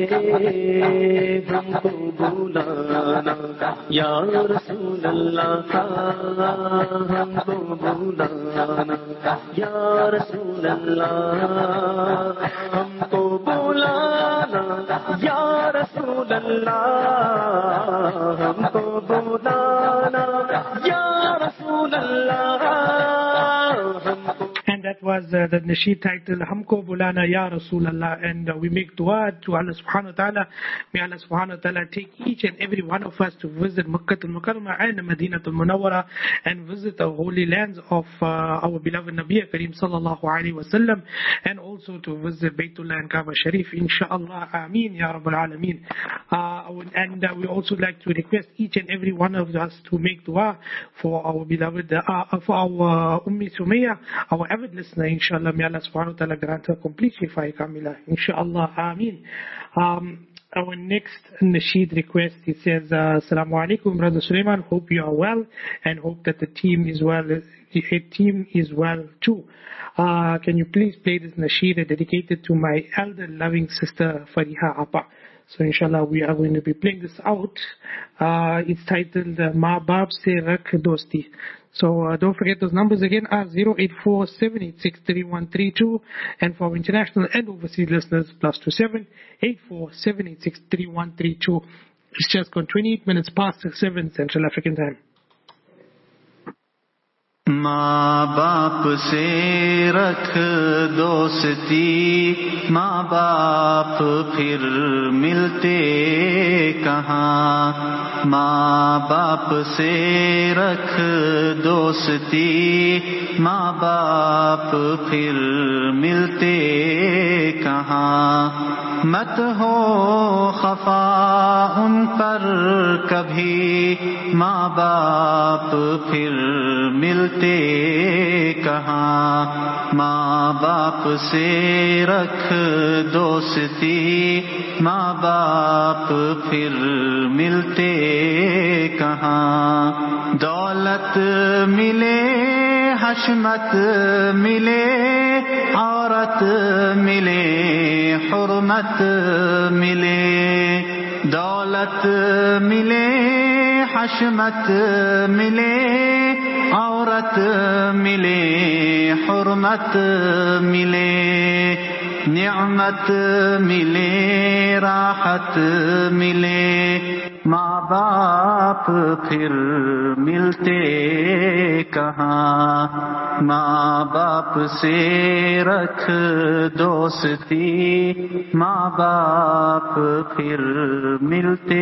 ہم کو بلانا یا رسول اللہ, ہم کو بلانا یا رسول اللہ, ہم کو بلانا یا رسول اللہ, ہم کو بلانا یا رسول اللہ, ہم کو. And that was the nasheed title Humko Bulana Ya Rasul Allah, and we make dua to Allah subhanahu wa ta'ala. May Allah subhanahu wa ta'ala take each and every one of us to visit Makkah al-Mukarramah and Madinah al-Munawwara and visit the holy lands of our beloved Nabi Kareem sallallahu alayhi wa sallam, and also to visit Baytullah and Kaaba Sharif, inshallah. Ameen Ya Rabbal Alameen. And we also like to request each and every one of us to make dua for our beloved, for our Ummi Sumayya, our avid listener, inshallah. May Allah subhanahu wa ta'ala grant her complete shifa kamila, inshallah. Ameen. Our next nasheed request, he says, Assalamu alaikum, Brother Sulaiman. Hope you are well and hope that the team is well. The team is well too. Can you please play this nasheed dedicated to my elder loving sister Fariha Appa? So inshallah we are going to be playing this out. It's titled Ma Baap Se Rakh Dosti. So don't forget those numbers again are 084-786-3132, and for our international and overseas listeners +27 84-786-3132. It's just gone 28 minutes past 7 Central African Time. ماں باپ سے رکھ دوستی, ماں باپ پھر ملتے کہاں. ماں باپ سے رکھ دوستی, ماں باپ پھر ملتے کہاں مت ہو خفا ان پر کبھی ماں باپ پھر ملتے کہاں ماں باپ سے رکھ دوستی ماں باپ پھر ملتے کہاں دولت ملے حشمت ملے عورت ملے حرمت ملے دولت ملے حشمت ملے عورت ملے حرمت ملے نعمت ملے راحت ملے ماں باپ پھر ملتے کہاں ماں باپ سے رکھ دوستی ماں باپ پھر ملتے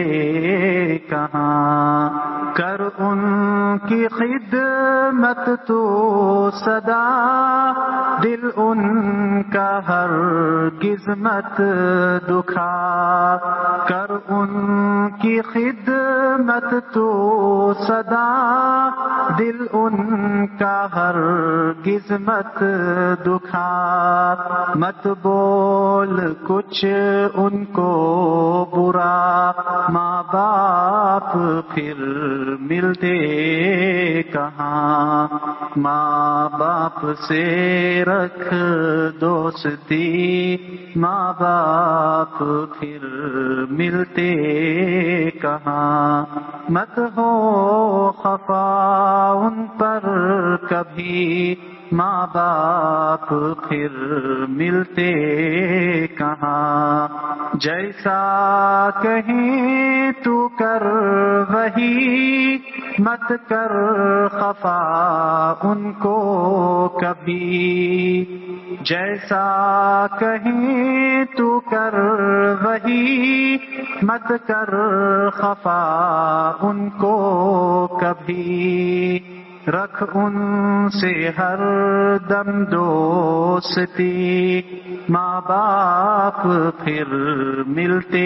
کہاں کر ان کی خدمت تو سدا دل ان کا ہرگز مت دکھا کر ان کی خدمت تو سدا دل ان کا ہرگز مت دکھا مت بول کچھ ان کو برا ماں باپ پھر ملتے کہاں ماں باپ سے رکھ دوستی ماں باپ پھر ملتے کہاں مت ہو خفا ان پر کبھی ماں باپ پھر ملتے کہاں جیسا کہیں تو کر وہی مت کر خفا ان کو کبھی جیسا کہیں تو کر وہی مت کر خفا ان کو کبھی رکھ ان سے ہر دم دوستی ماں باپ پھر ملتے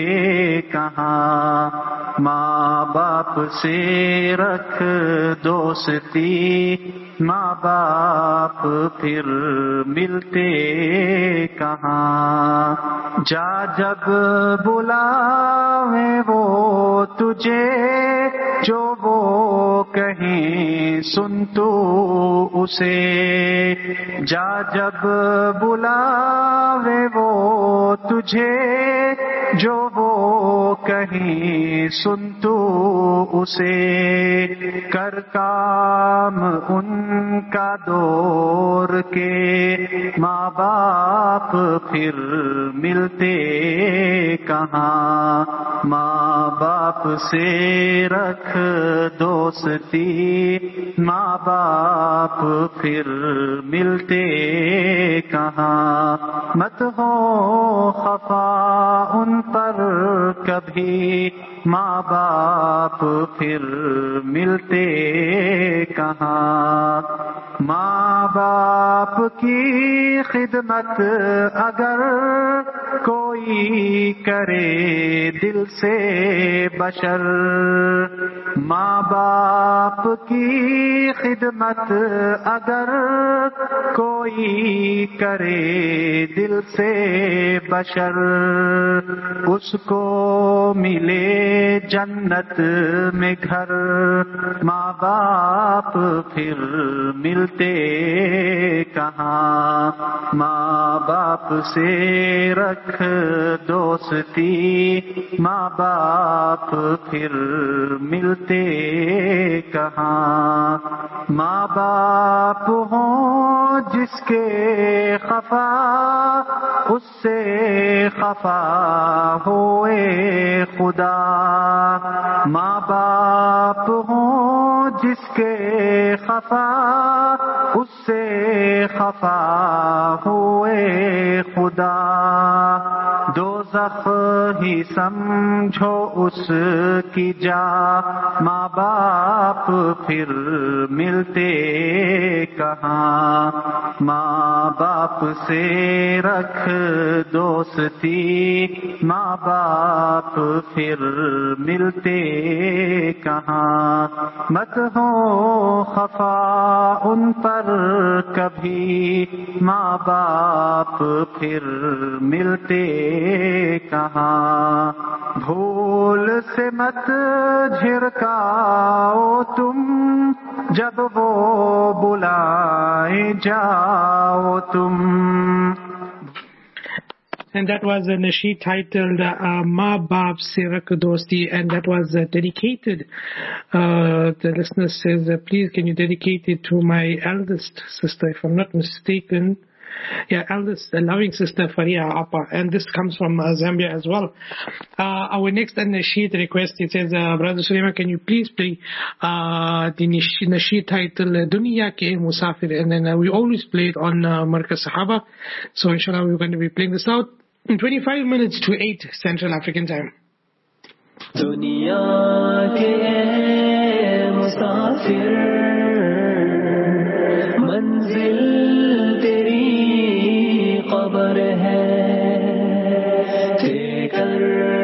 کہاں ماں باپ سے رکھ دوستی ماں باپ پھر ملتے کہاں جا جب بلاویں وہ تجھے جو وہ کہیں سن تو اسے جا جب بلاوے وہ تجھے جو وہ کہیں سن تو اسے کر کام ان کا دور کے ماں باپ پھر ملتے کہاں ماں باپ سے رکھ دوستی ماں باپ پھر ملتے کہاں مت ہو خفا ان پر کبھی ماں باپ پھر ملتے کہاں ماں باپ کی خدمت اگر کوئی کرے دل سے بشر ماں باپ کی خدمت اگر کوئی کرے دل سے بشر اس کو ملے جنت میں گھر ماں باپ پھر ملتے کہاں ماں باپ سے رکھ دوستی ماں باپ پھر ملتے کہاں ماں باپ ہوں جس کے خفا اس سے خفا ہوئے خدا ماں باپ ہوں جس کے خفا اس سے خفا ہوئے خدا دوزخ ہی سمجھو اس کی جا، ماں باپ پھر ملتے کہاں، ماں باپ سے رکھ دوستی، ماں باپ پھر ملتے کہاں، مت ہو خفا ان پر کبھی، ماں باپ پھر ملتے کہاں، بھول سے مت جھرکاؤ تم، جب وہ بلائے جاؤ تم. And that was a nasheed titled Ma Baap Se Rakh Dosti, and that was dedicated. The listener says, please can you dedicate it to my eldest sister, if I'm not mistaken. Yeah, eldest, loving sister Faria Appa, and this comes from Zambia as well. Our next nasheed request, it says, Brother Sulaiman, can you please play the nasheed title Duniya Ke Musafir, and then we always play it on Markaz Sahaba. So inshallah we're going to be playing this out in 25 minutes to 8 Central African Time. Duniya ke musafir, manzil teri qabar hai, te kar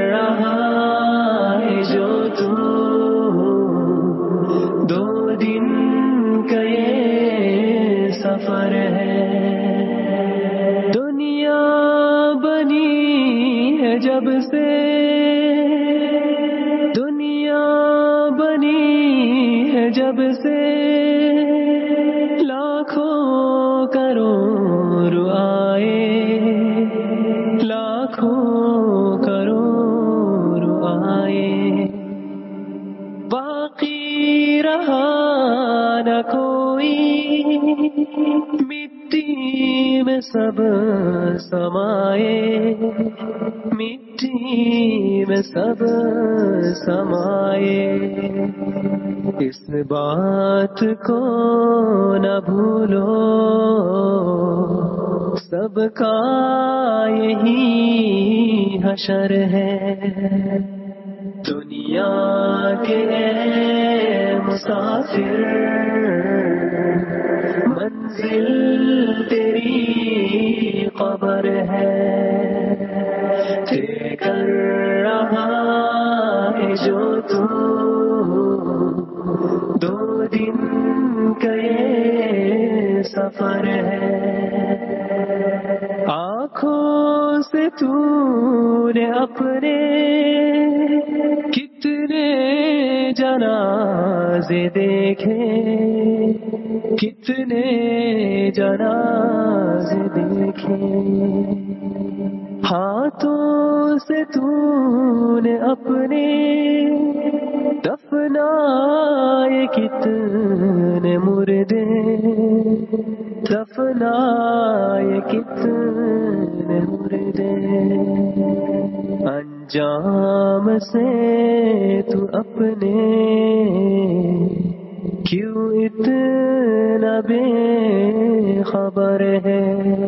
raha hai jo tu, do din ka ye safar hai. Duniya bani hai jab se, جب سے لاکھوں کروڑ آئے، لاکھوں کروڑ آئے، باقی رہا نہ کوئی، مٹی میں سب سمائے، مٹی میں سب سمائے. اس بات کو نہ بھولو، سب کا یہی حشر ہے. دنیا کے مسافر، منزل تیری قبر ہے، طے کر رہا ہے جو تو، دو دن کا یہ سفر ہے. آنکھوں سے تو نے اپنے کتنے جنازے دیکھے، کتنے جنازے دیکھے. ہاتھوں سے تو نے اپنے دفنائے کتنے مردے، دفنائے کتنے مردے. انجام سے تو اپنے کیوں اتنا بے خبر ہے.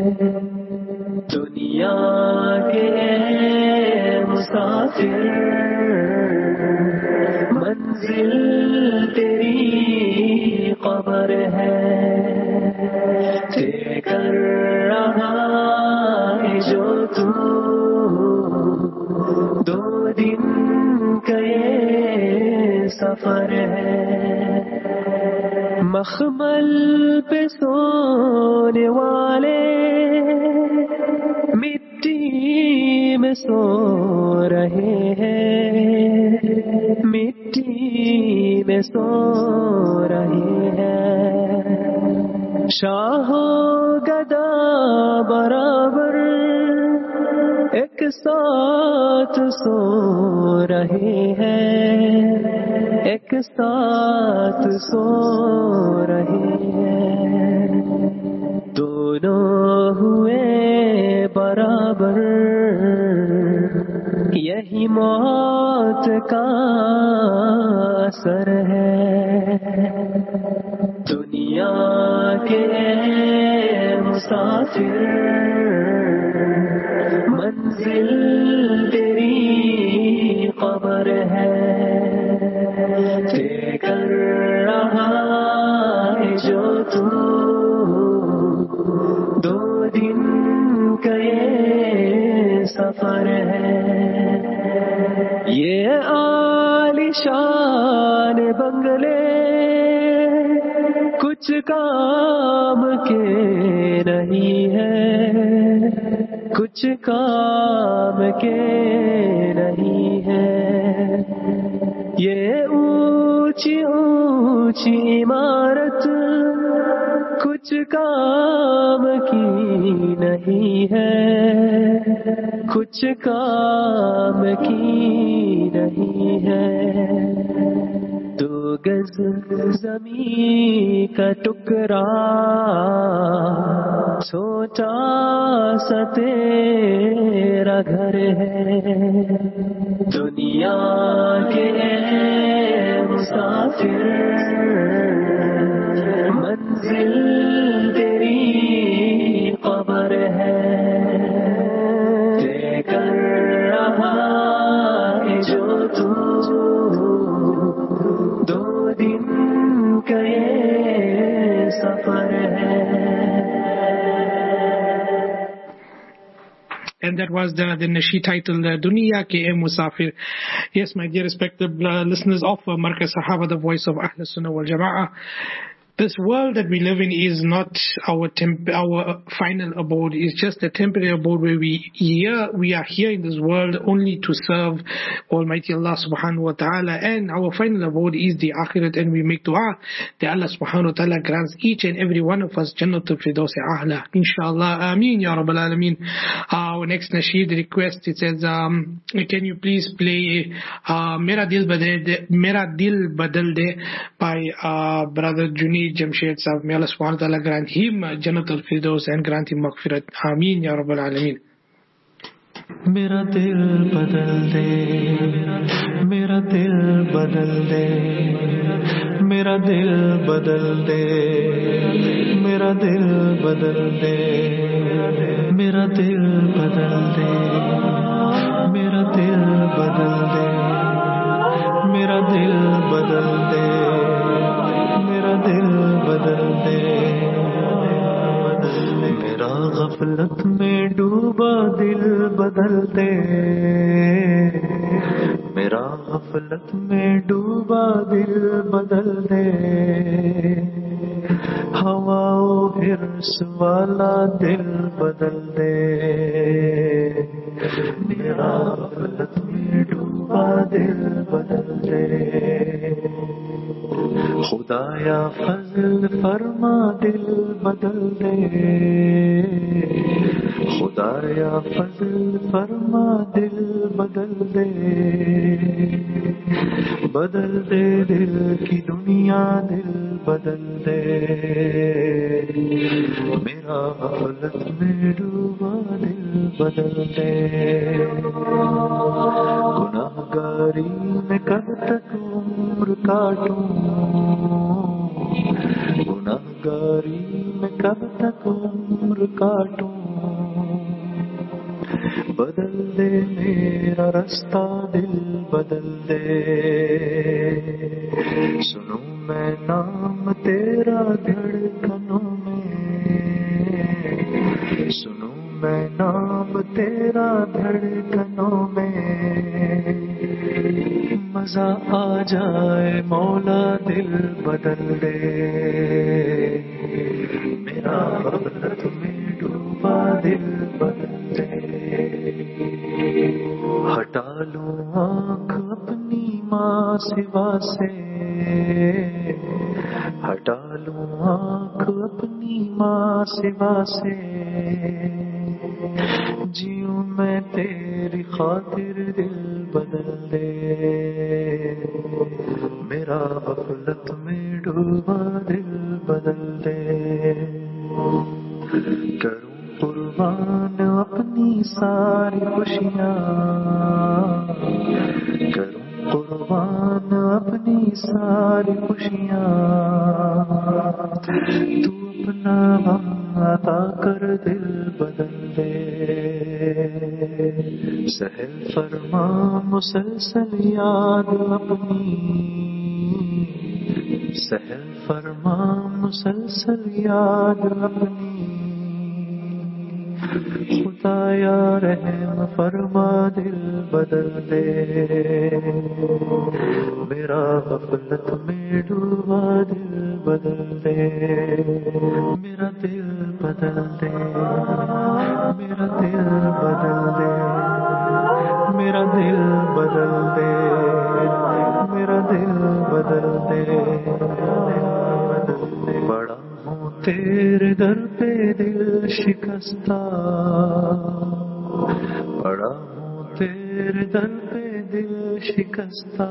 دنیا کے مسافر، منزل تیری قبر ہے، طے کر رہا ہے جو تو، دو دن کا یہ سفر ہے. مخمل پہ سونے والے مٹی میں سو رہے ہیں، مٹی میں سو رہے ہیں. شاہ و گدا برابر ایک ساتھ سو رہے ہیں، ایک ساتھ سو رہے ہیں. دونوں ہوئے برابر، یہی موت کا اثر ہے. دنیا کے مسافر، منزل کا یہ سفر ہے. یہ عالیشان بنگلے کچھ کام کے نہیں ہے, کچھ کام کے نہیں ہے. یہ اونچی اونچی عمارت کچھ کام کی نہیں ہے, کچھ کام کی نہیں ہے. 2 گز زمین کا ٹکڑا چھوٹا سا تیرا گھر ہے. دنیا کے مسافر منزل تیری قبر ہے. طے کر رہا ہے جو تو 2 دن کا یہ سفر ہے. And that was the nasheed titled Duniya Ke Ae Musafir. Yes, my dear respected listeners of Markaz Sahaba, the voice of Ahl Sunnah wal Jama'ah. This world that we live in is not our final abode. It's just a temporary abode where we are here in this world only to serve Almighty Allah subhanahu wa ta'ala. And our final abode is the Akhirat, and we make dua that Allah subhanahu wa ta'ala grants each and every one of us Jannatul Firdaus A'la. Inshallah. Ameen Ya Rabbal Alameen. Our next nasheed request, it says, can you please play Mera Dil Badal De by Brother Junaid Jamshed Sahab. May Allah subhanahu wa ta'ala grant him Jannatul Firdaus and grant him Maghfirat. Ameen Ya Rabbal Alameen. میرا دل بدل دے, میرا دل بدل دے, میرا دل بدل دے, میرا دل بدل دے, میرا دل بدل دے, میرا دل بدل دے, میرا دل بدل دے, میرا دل بدل دے. میرا غفلت میں ڈوبا دل بدل دے, میرا غفلت میں ڈوبا دل بدل دے. ہوا و حرص والا دل بدل دے, میرا غفلت میں ڈوبا دل بدل دے. خدایا فضل فرما دل بدل دے, خدایا فضل فرما دل بدل دے. بدل دے دل کی دنیا دل بدل دے, میرا غفلت میں ڈوبا دل بدل دے. گناہگاری میں کب تک عمر کاٹوں, گناہگاری میں کب تک عمر کاٹوں. بدل دے میرا رستہ دل بدل دے. سنوں میں نام تیرا دھڑکنوں میں, سنوں میں نام تیرا دھڑکنوں میں. مزہ آ جائے مولا دل بدل دے, میرا غفلت میں ڈوبا دل بدل دے. ہٹا لوں آنکھ اپنی ماں سوا سے, ہٹا لوں آنکھ اپنی ماں سوا سے. جیوں میں تیری خاطر دل بدل دے, میرا غفلت میں ڈوبا دل بدل دے. کروں قربان اپنی ساری خوشیاں, کروں قربان اپنی ساری خوشیاں. تو اپنا غم عطا کر دل بدل دے. سہل فرما مسلسل یاد اپنی, سہل فرما مسلسل یاد اپنی. خدایا رحم فرما دل بدل دے میرا غفلت میں ڈوبا دل بدل دے میرا دل بدل دے میرا دل بدل دے میرا دل بدل دے میرا دل بدل دے بڑا ہوں تیرے در پہ دل شکستہ پڑا ہوں تیرے در پہ دل شکستہ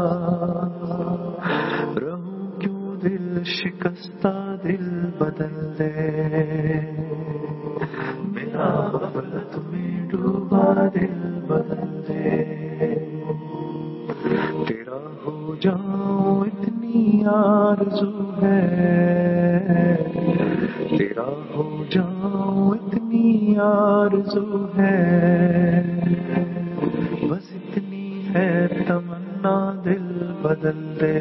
رہوں کیوں دل شکستہ دل بدل دے میرا غفلت میں ڈوبا دل بدل دے تیرا ہو جاؤں اتنی آرزو ہے تیرا ہو جاؤں اتنی آرزو ہے بس اتنی ہے تمنا دل بدل دے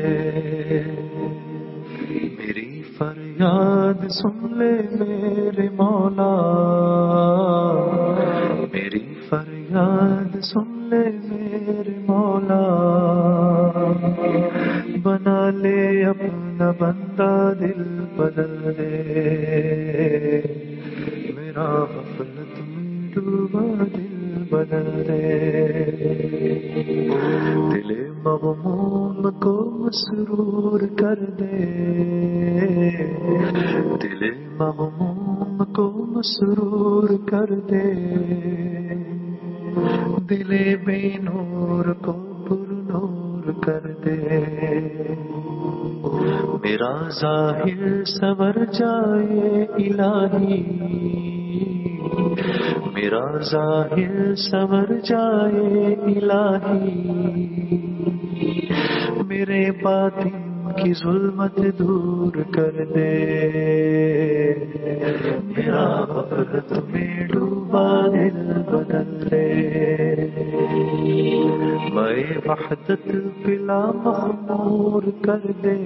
میری فریاد سن لے میرے مولا میری فریاد سن لے میرے مولا بنا لے اپنا بندہ دل بدل دے میرا غفلت میں ڈوبا دل بدل دے دل مغموم کو مسرور کر دے دل مغموم کو مسرور کر دے دل بے نور کو پر نور کر دے میرا ظاہر سور جائے الہی میرا ظاہر سور جائے الہی میرے باطن کی ظلمت دور کر دے میرا غفلت میں ڈوبا دل بدل دے میں وحدت بلا مخمور کر دے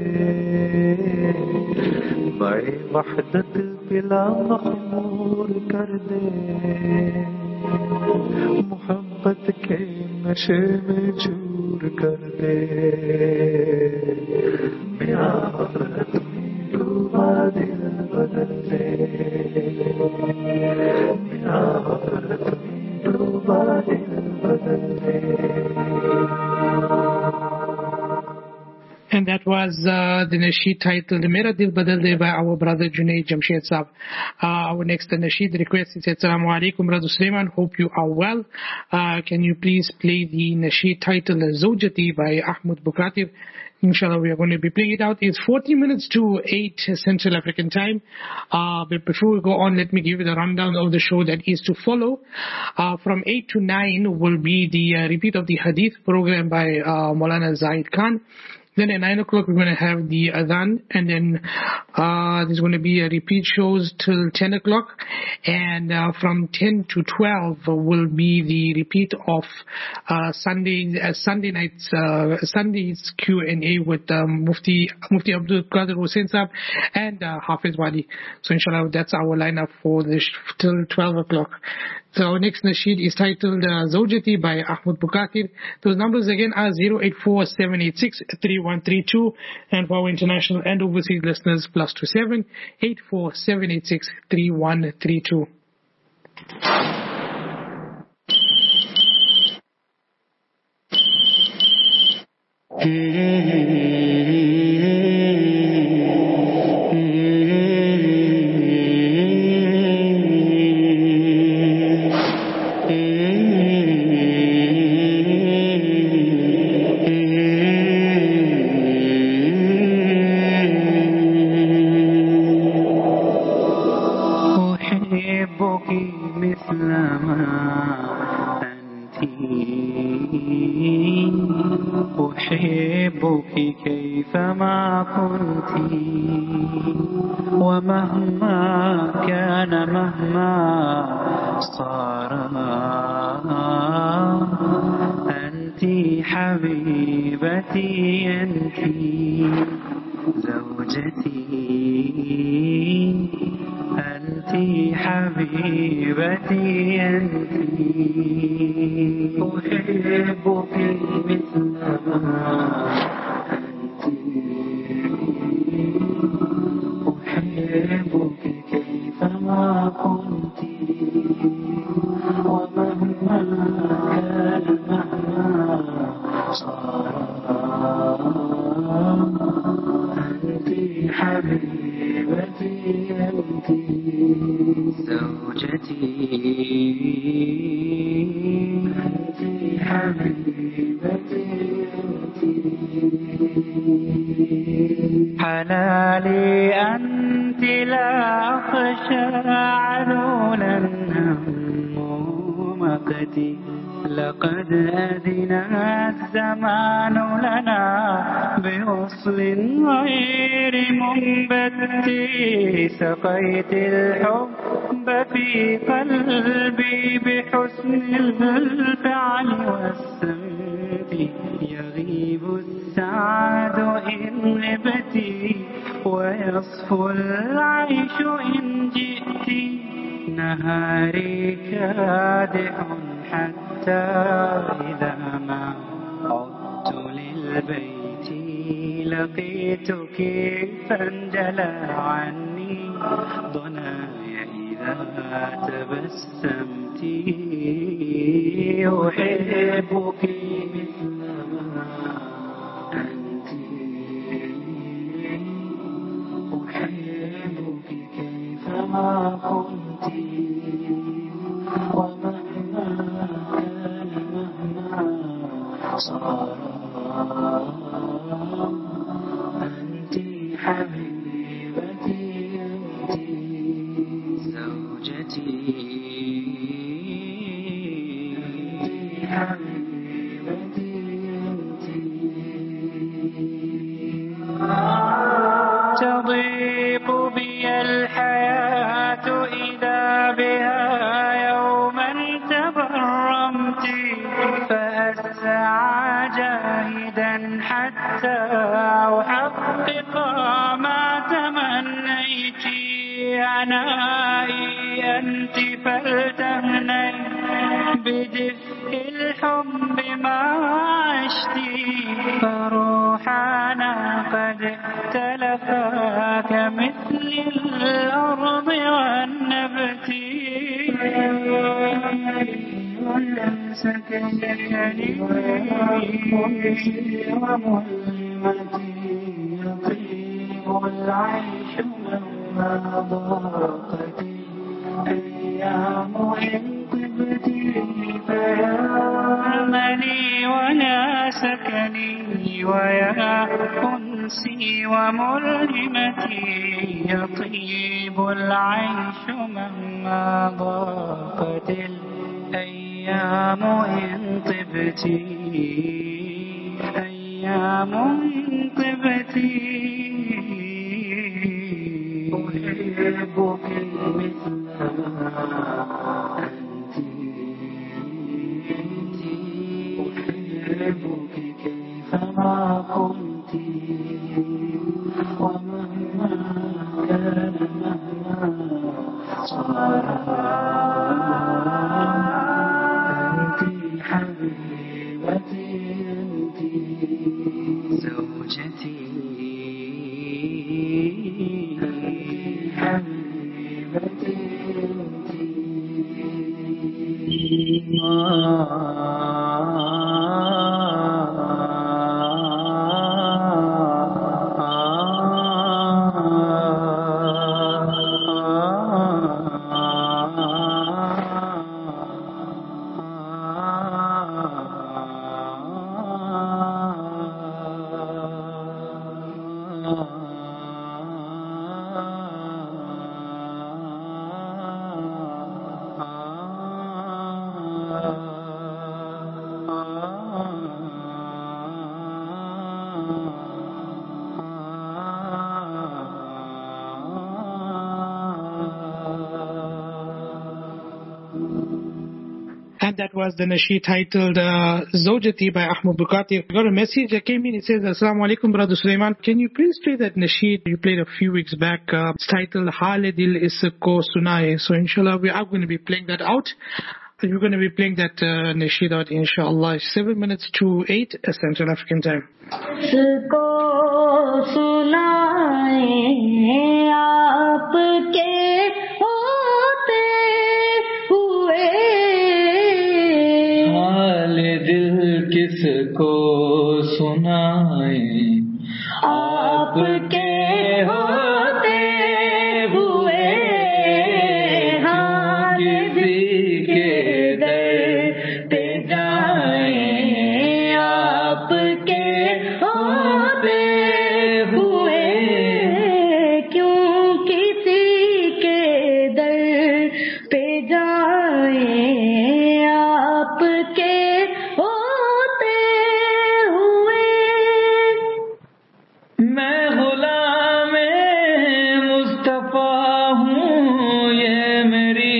میں وحدت بلا مخمور کر دے محبت کے نشے میں چور کر دے میرا غفلت میں ڈوبا دل بدل دے میرا غفلت میں ڈوبا دل بدل دے. And that was the nasheed titled Mera Dil Badal De by our brother Junaid Jamshed Saab. Our next nasheed request is Assalamu alaikum Brother Sulaiman, hope you are well. Can you please play the nasheed titled Zawjati by Ahmad Bukatir? Inshallah, we are going to be playing it out. It's 40 minutes to 8 Central African time. But before we go on, let me give you the rundown of the show that is to follow. From 8 to 9 will be the repeat of the Hadith program by Maulana Zahid Khan. Then at 9 o'clock, we're going to have the Adhan, and then there's going to be a repeat shows till 10 o'clock. And from 10 to 12 will be the repeat of Sunday night's Sunday's Q&A with Mufti Abdul Qadir Hussain Saab and Hafiz Wali. So inshallah, that's our lineup for till 12 o'clock. So our next nasheed is titled Zawjati by Ahmad Bukatir. Those numbers again are 084-786-3132, and for our international and overseas listeners, +27 84-786-3132. أحبك كيفما كنت ومهما كان مهما صار أنت حبيبتي أنت زوجتي أنت حبيبتي أنت أحبك مثل ما أنت أحبك كيفما كنت ومهما كان مهما صار أنت حبيبتي أنت زوجتي أنت حبيبتي أنت حلالي أنت لا أخشى علولا همومتي لقد أذن الزمان لنا بوصل غير منبت سقيت الحب في قلبي بحسن الفعل والسمت يغيب السعد إن غبتي ويصفو العيش إن جئت نهاري كادح حتى إذا ما عدت للبيت لقيتك فانجلى عني ضناي إذا تبسمت أحبك مثل ما أنت أحبك كيفما كنت ومهما كان مهما صار أنت حبيبتي أنت زوجتي أنت حبيبتي أنت تضيق بي الحياة إذا بها يوما تبرمت فأسعى جاهدا حتى أحقق ما تمنيت عنائي أنت فلتهني بدفء الحب ما عشت فروحنا قد اختلفا كمثل الأرض والنبت وليس كيدي وملمتي يطيب العيش مهما ضاقت الأيام إن طبتي فيا أملي ويا سكني ويا أنسي وملهمتي يطيب العيش مهما ضاقت الأيام إن طبتي أيام إن طبتي أحبك مثل ما أنت أحبك كيفما كنت ومهما كان مهما صار أنت حبيبتي أنت زوجتي أنت حبيبتي أنت And that was the nasheed titled Zawjati by Ahmad Bukati. I got a message that came in. It says, Assalamu alaikum, Brother Sulaiman. Can you please play that nasheed you played a few weeks back? It's titled Hale Dil Isko Sunaye. So inshallah, we are going to be playing that out. We're going to be playing that nasheed out, inshallah. 7 minutes to 8 Central African time. Isko sunaye aapke hote hue हाले दिल किसको सुनाए आपके होते हुए हाल दिल के दर पे जाएं आपके होते हुए क्यों किसी के दर पे जाएं आपके होते हुए मैं गुलाम मुस्तफा हूँ ये मेरी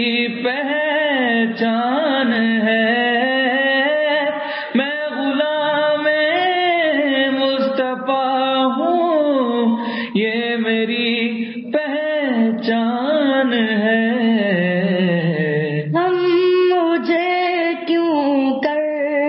पहचान है मैं गुलाम मुस्तफा हूँ ये मेरी पहचान है हम मुझे क्यों कर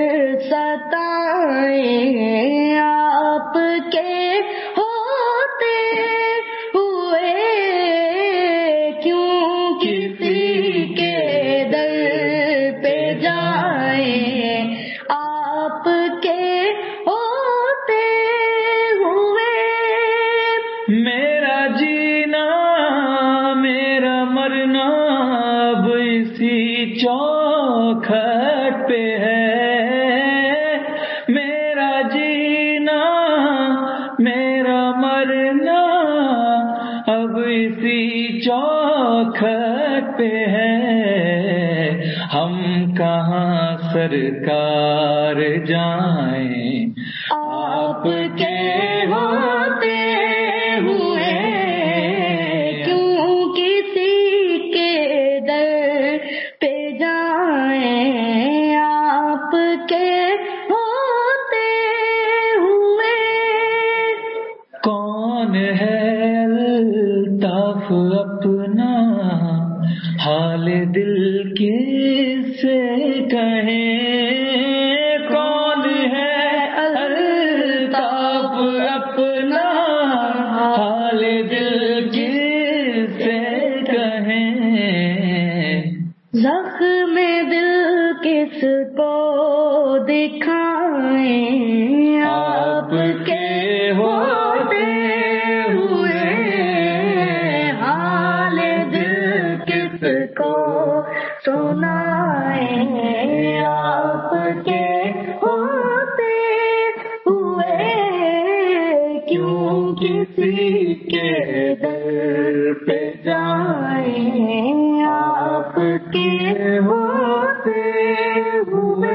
सताएं आपके होते हुए क्यों किसी के दर पे जाएं आपके होते हुए मेरा जीना मेरा मरना अब इसी चौखट पे है मेरा जीना मेरा मरना अब इसी चौखट पे है हम कहाँ सरकार जाएं आपके होते हुए क्यों किसी के दर पे जाएं आपके होते हुए कौन है अल्ताफ अपना हाल दिल किससे कहें कौन है अल्ताफ अपना हाल दिल किससे कहें जख्म दिल किसको दिखाएं आपके होते हुए हाल दिल किसको सुनाएं आपके होते हुए क्यों किसी के दर पे जाएं आपके होते हुए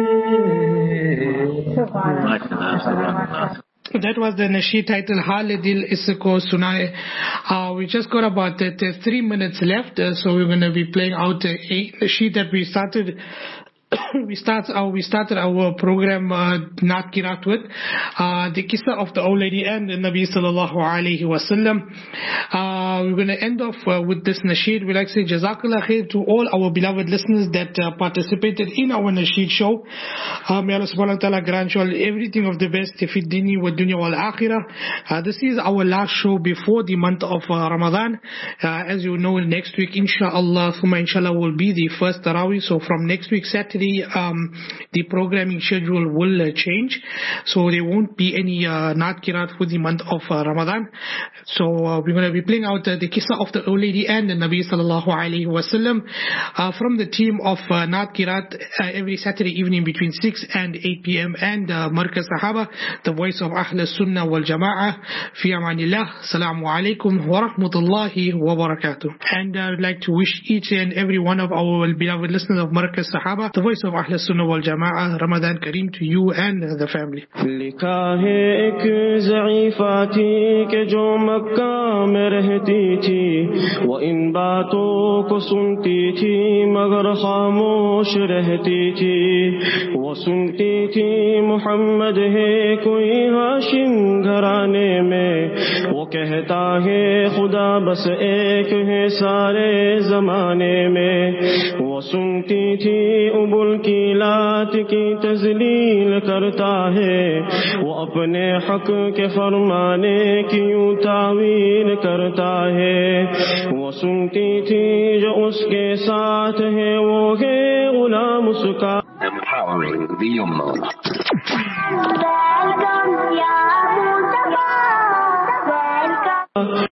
That was the nasheed titled Hale Dil Isko Sunaye. We just got about 3 minutes left, so we're going to be playing out a nasheed that we started. We started our program Naat Kirat with the Qissa of the old lady and the Nabi sallallahu alaihi wasallam. We're going to end off with this nasheed. We'd like to say Jazakallah khair to all our beloved listeners that participated in our nasheed show. May Allah subhanahu wa ta'ala grant you all everything of the best fi dini wa dunya wal akhirah. This is our last show before the month of Ramadan. As you know, next week inshallah will be the first Tarawih. So from next week Saturday, the programming schedule will change, so there won't be any Naat Kirat for the month of Ramadan. So we're going to be playing out the Qissa of the old lady and the Nabi sallallahu alaihi wasallam from the team of Naat Kirat every Saturday evening between 6 and 8 p.m. and Markaz Sahaba, the voice of Ahl Sunnah wal Jama'ah. Fi amanillah. Assalamu alaikum wa rahmatullahi wa barakatuh. And I would like to wish each and every one of our beloved listeners of Markaz Sahaba the voice of Ahl Sunnah wal Jama'ah. Ramadan Kareem to you and the family. لکھا ہے ایک ضعیفہ تھی کہ جو مکہ میں رہتی تھی وہ ان باتوں کو سنتی تھی مگر خاموش رہتی تھی. وہ سنتی تھی محمد ہے کوئی ہاشم گھرانے میں, وہ کہتا ہے خدا بس ایک ہے سارے زمانے میں. وہ سنتی تھی ابل کی لات کی تذلیل کرتا ہے, وہ اپنے حق کے فرمانے کی یوں تعویل کرتا ہے. وہ سنتی تھی جو اس کے ساتھ ہے وہ ہے غلام اس کا. Empowering the Ummah. Welcome, ya Mustafa. Welcome.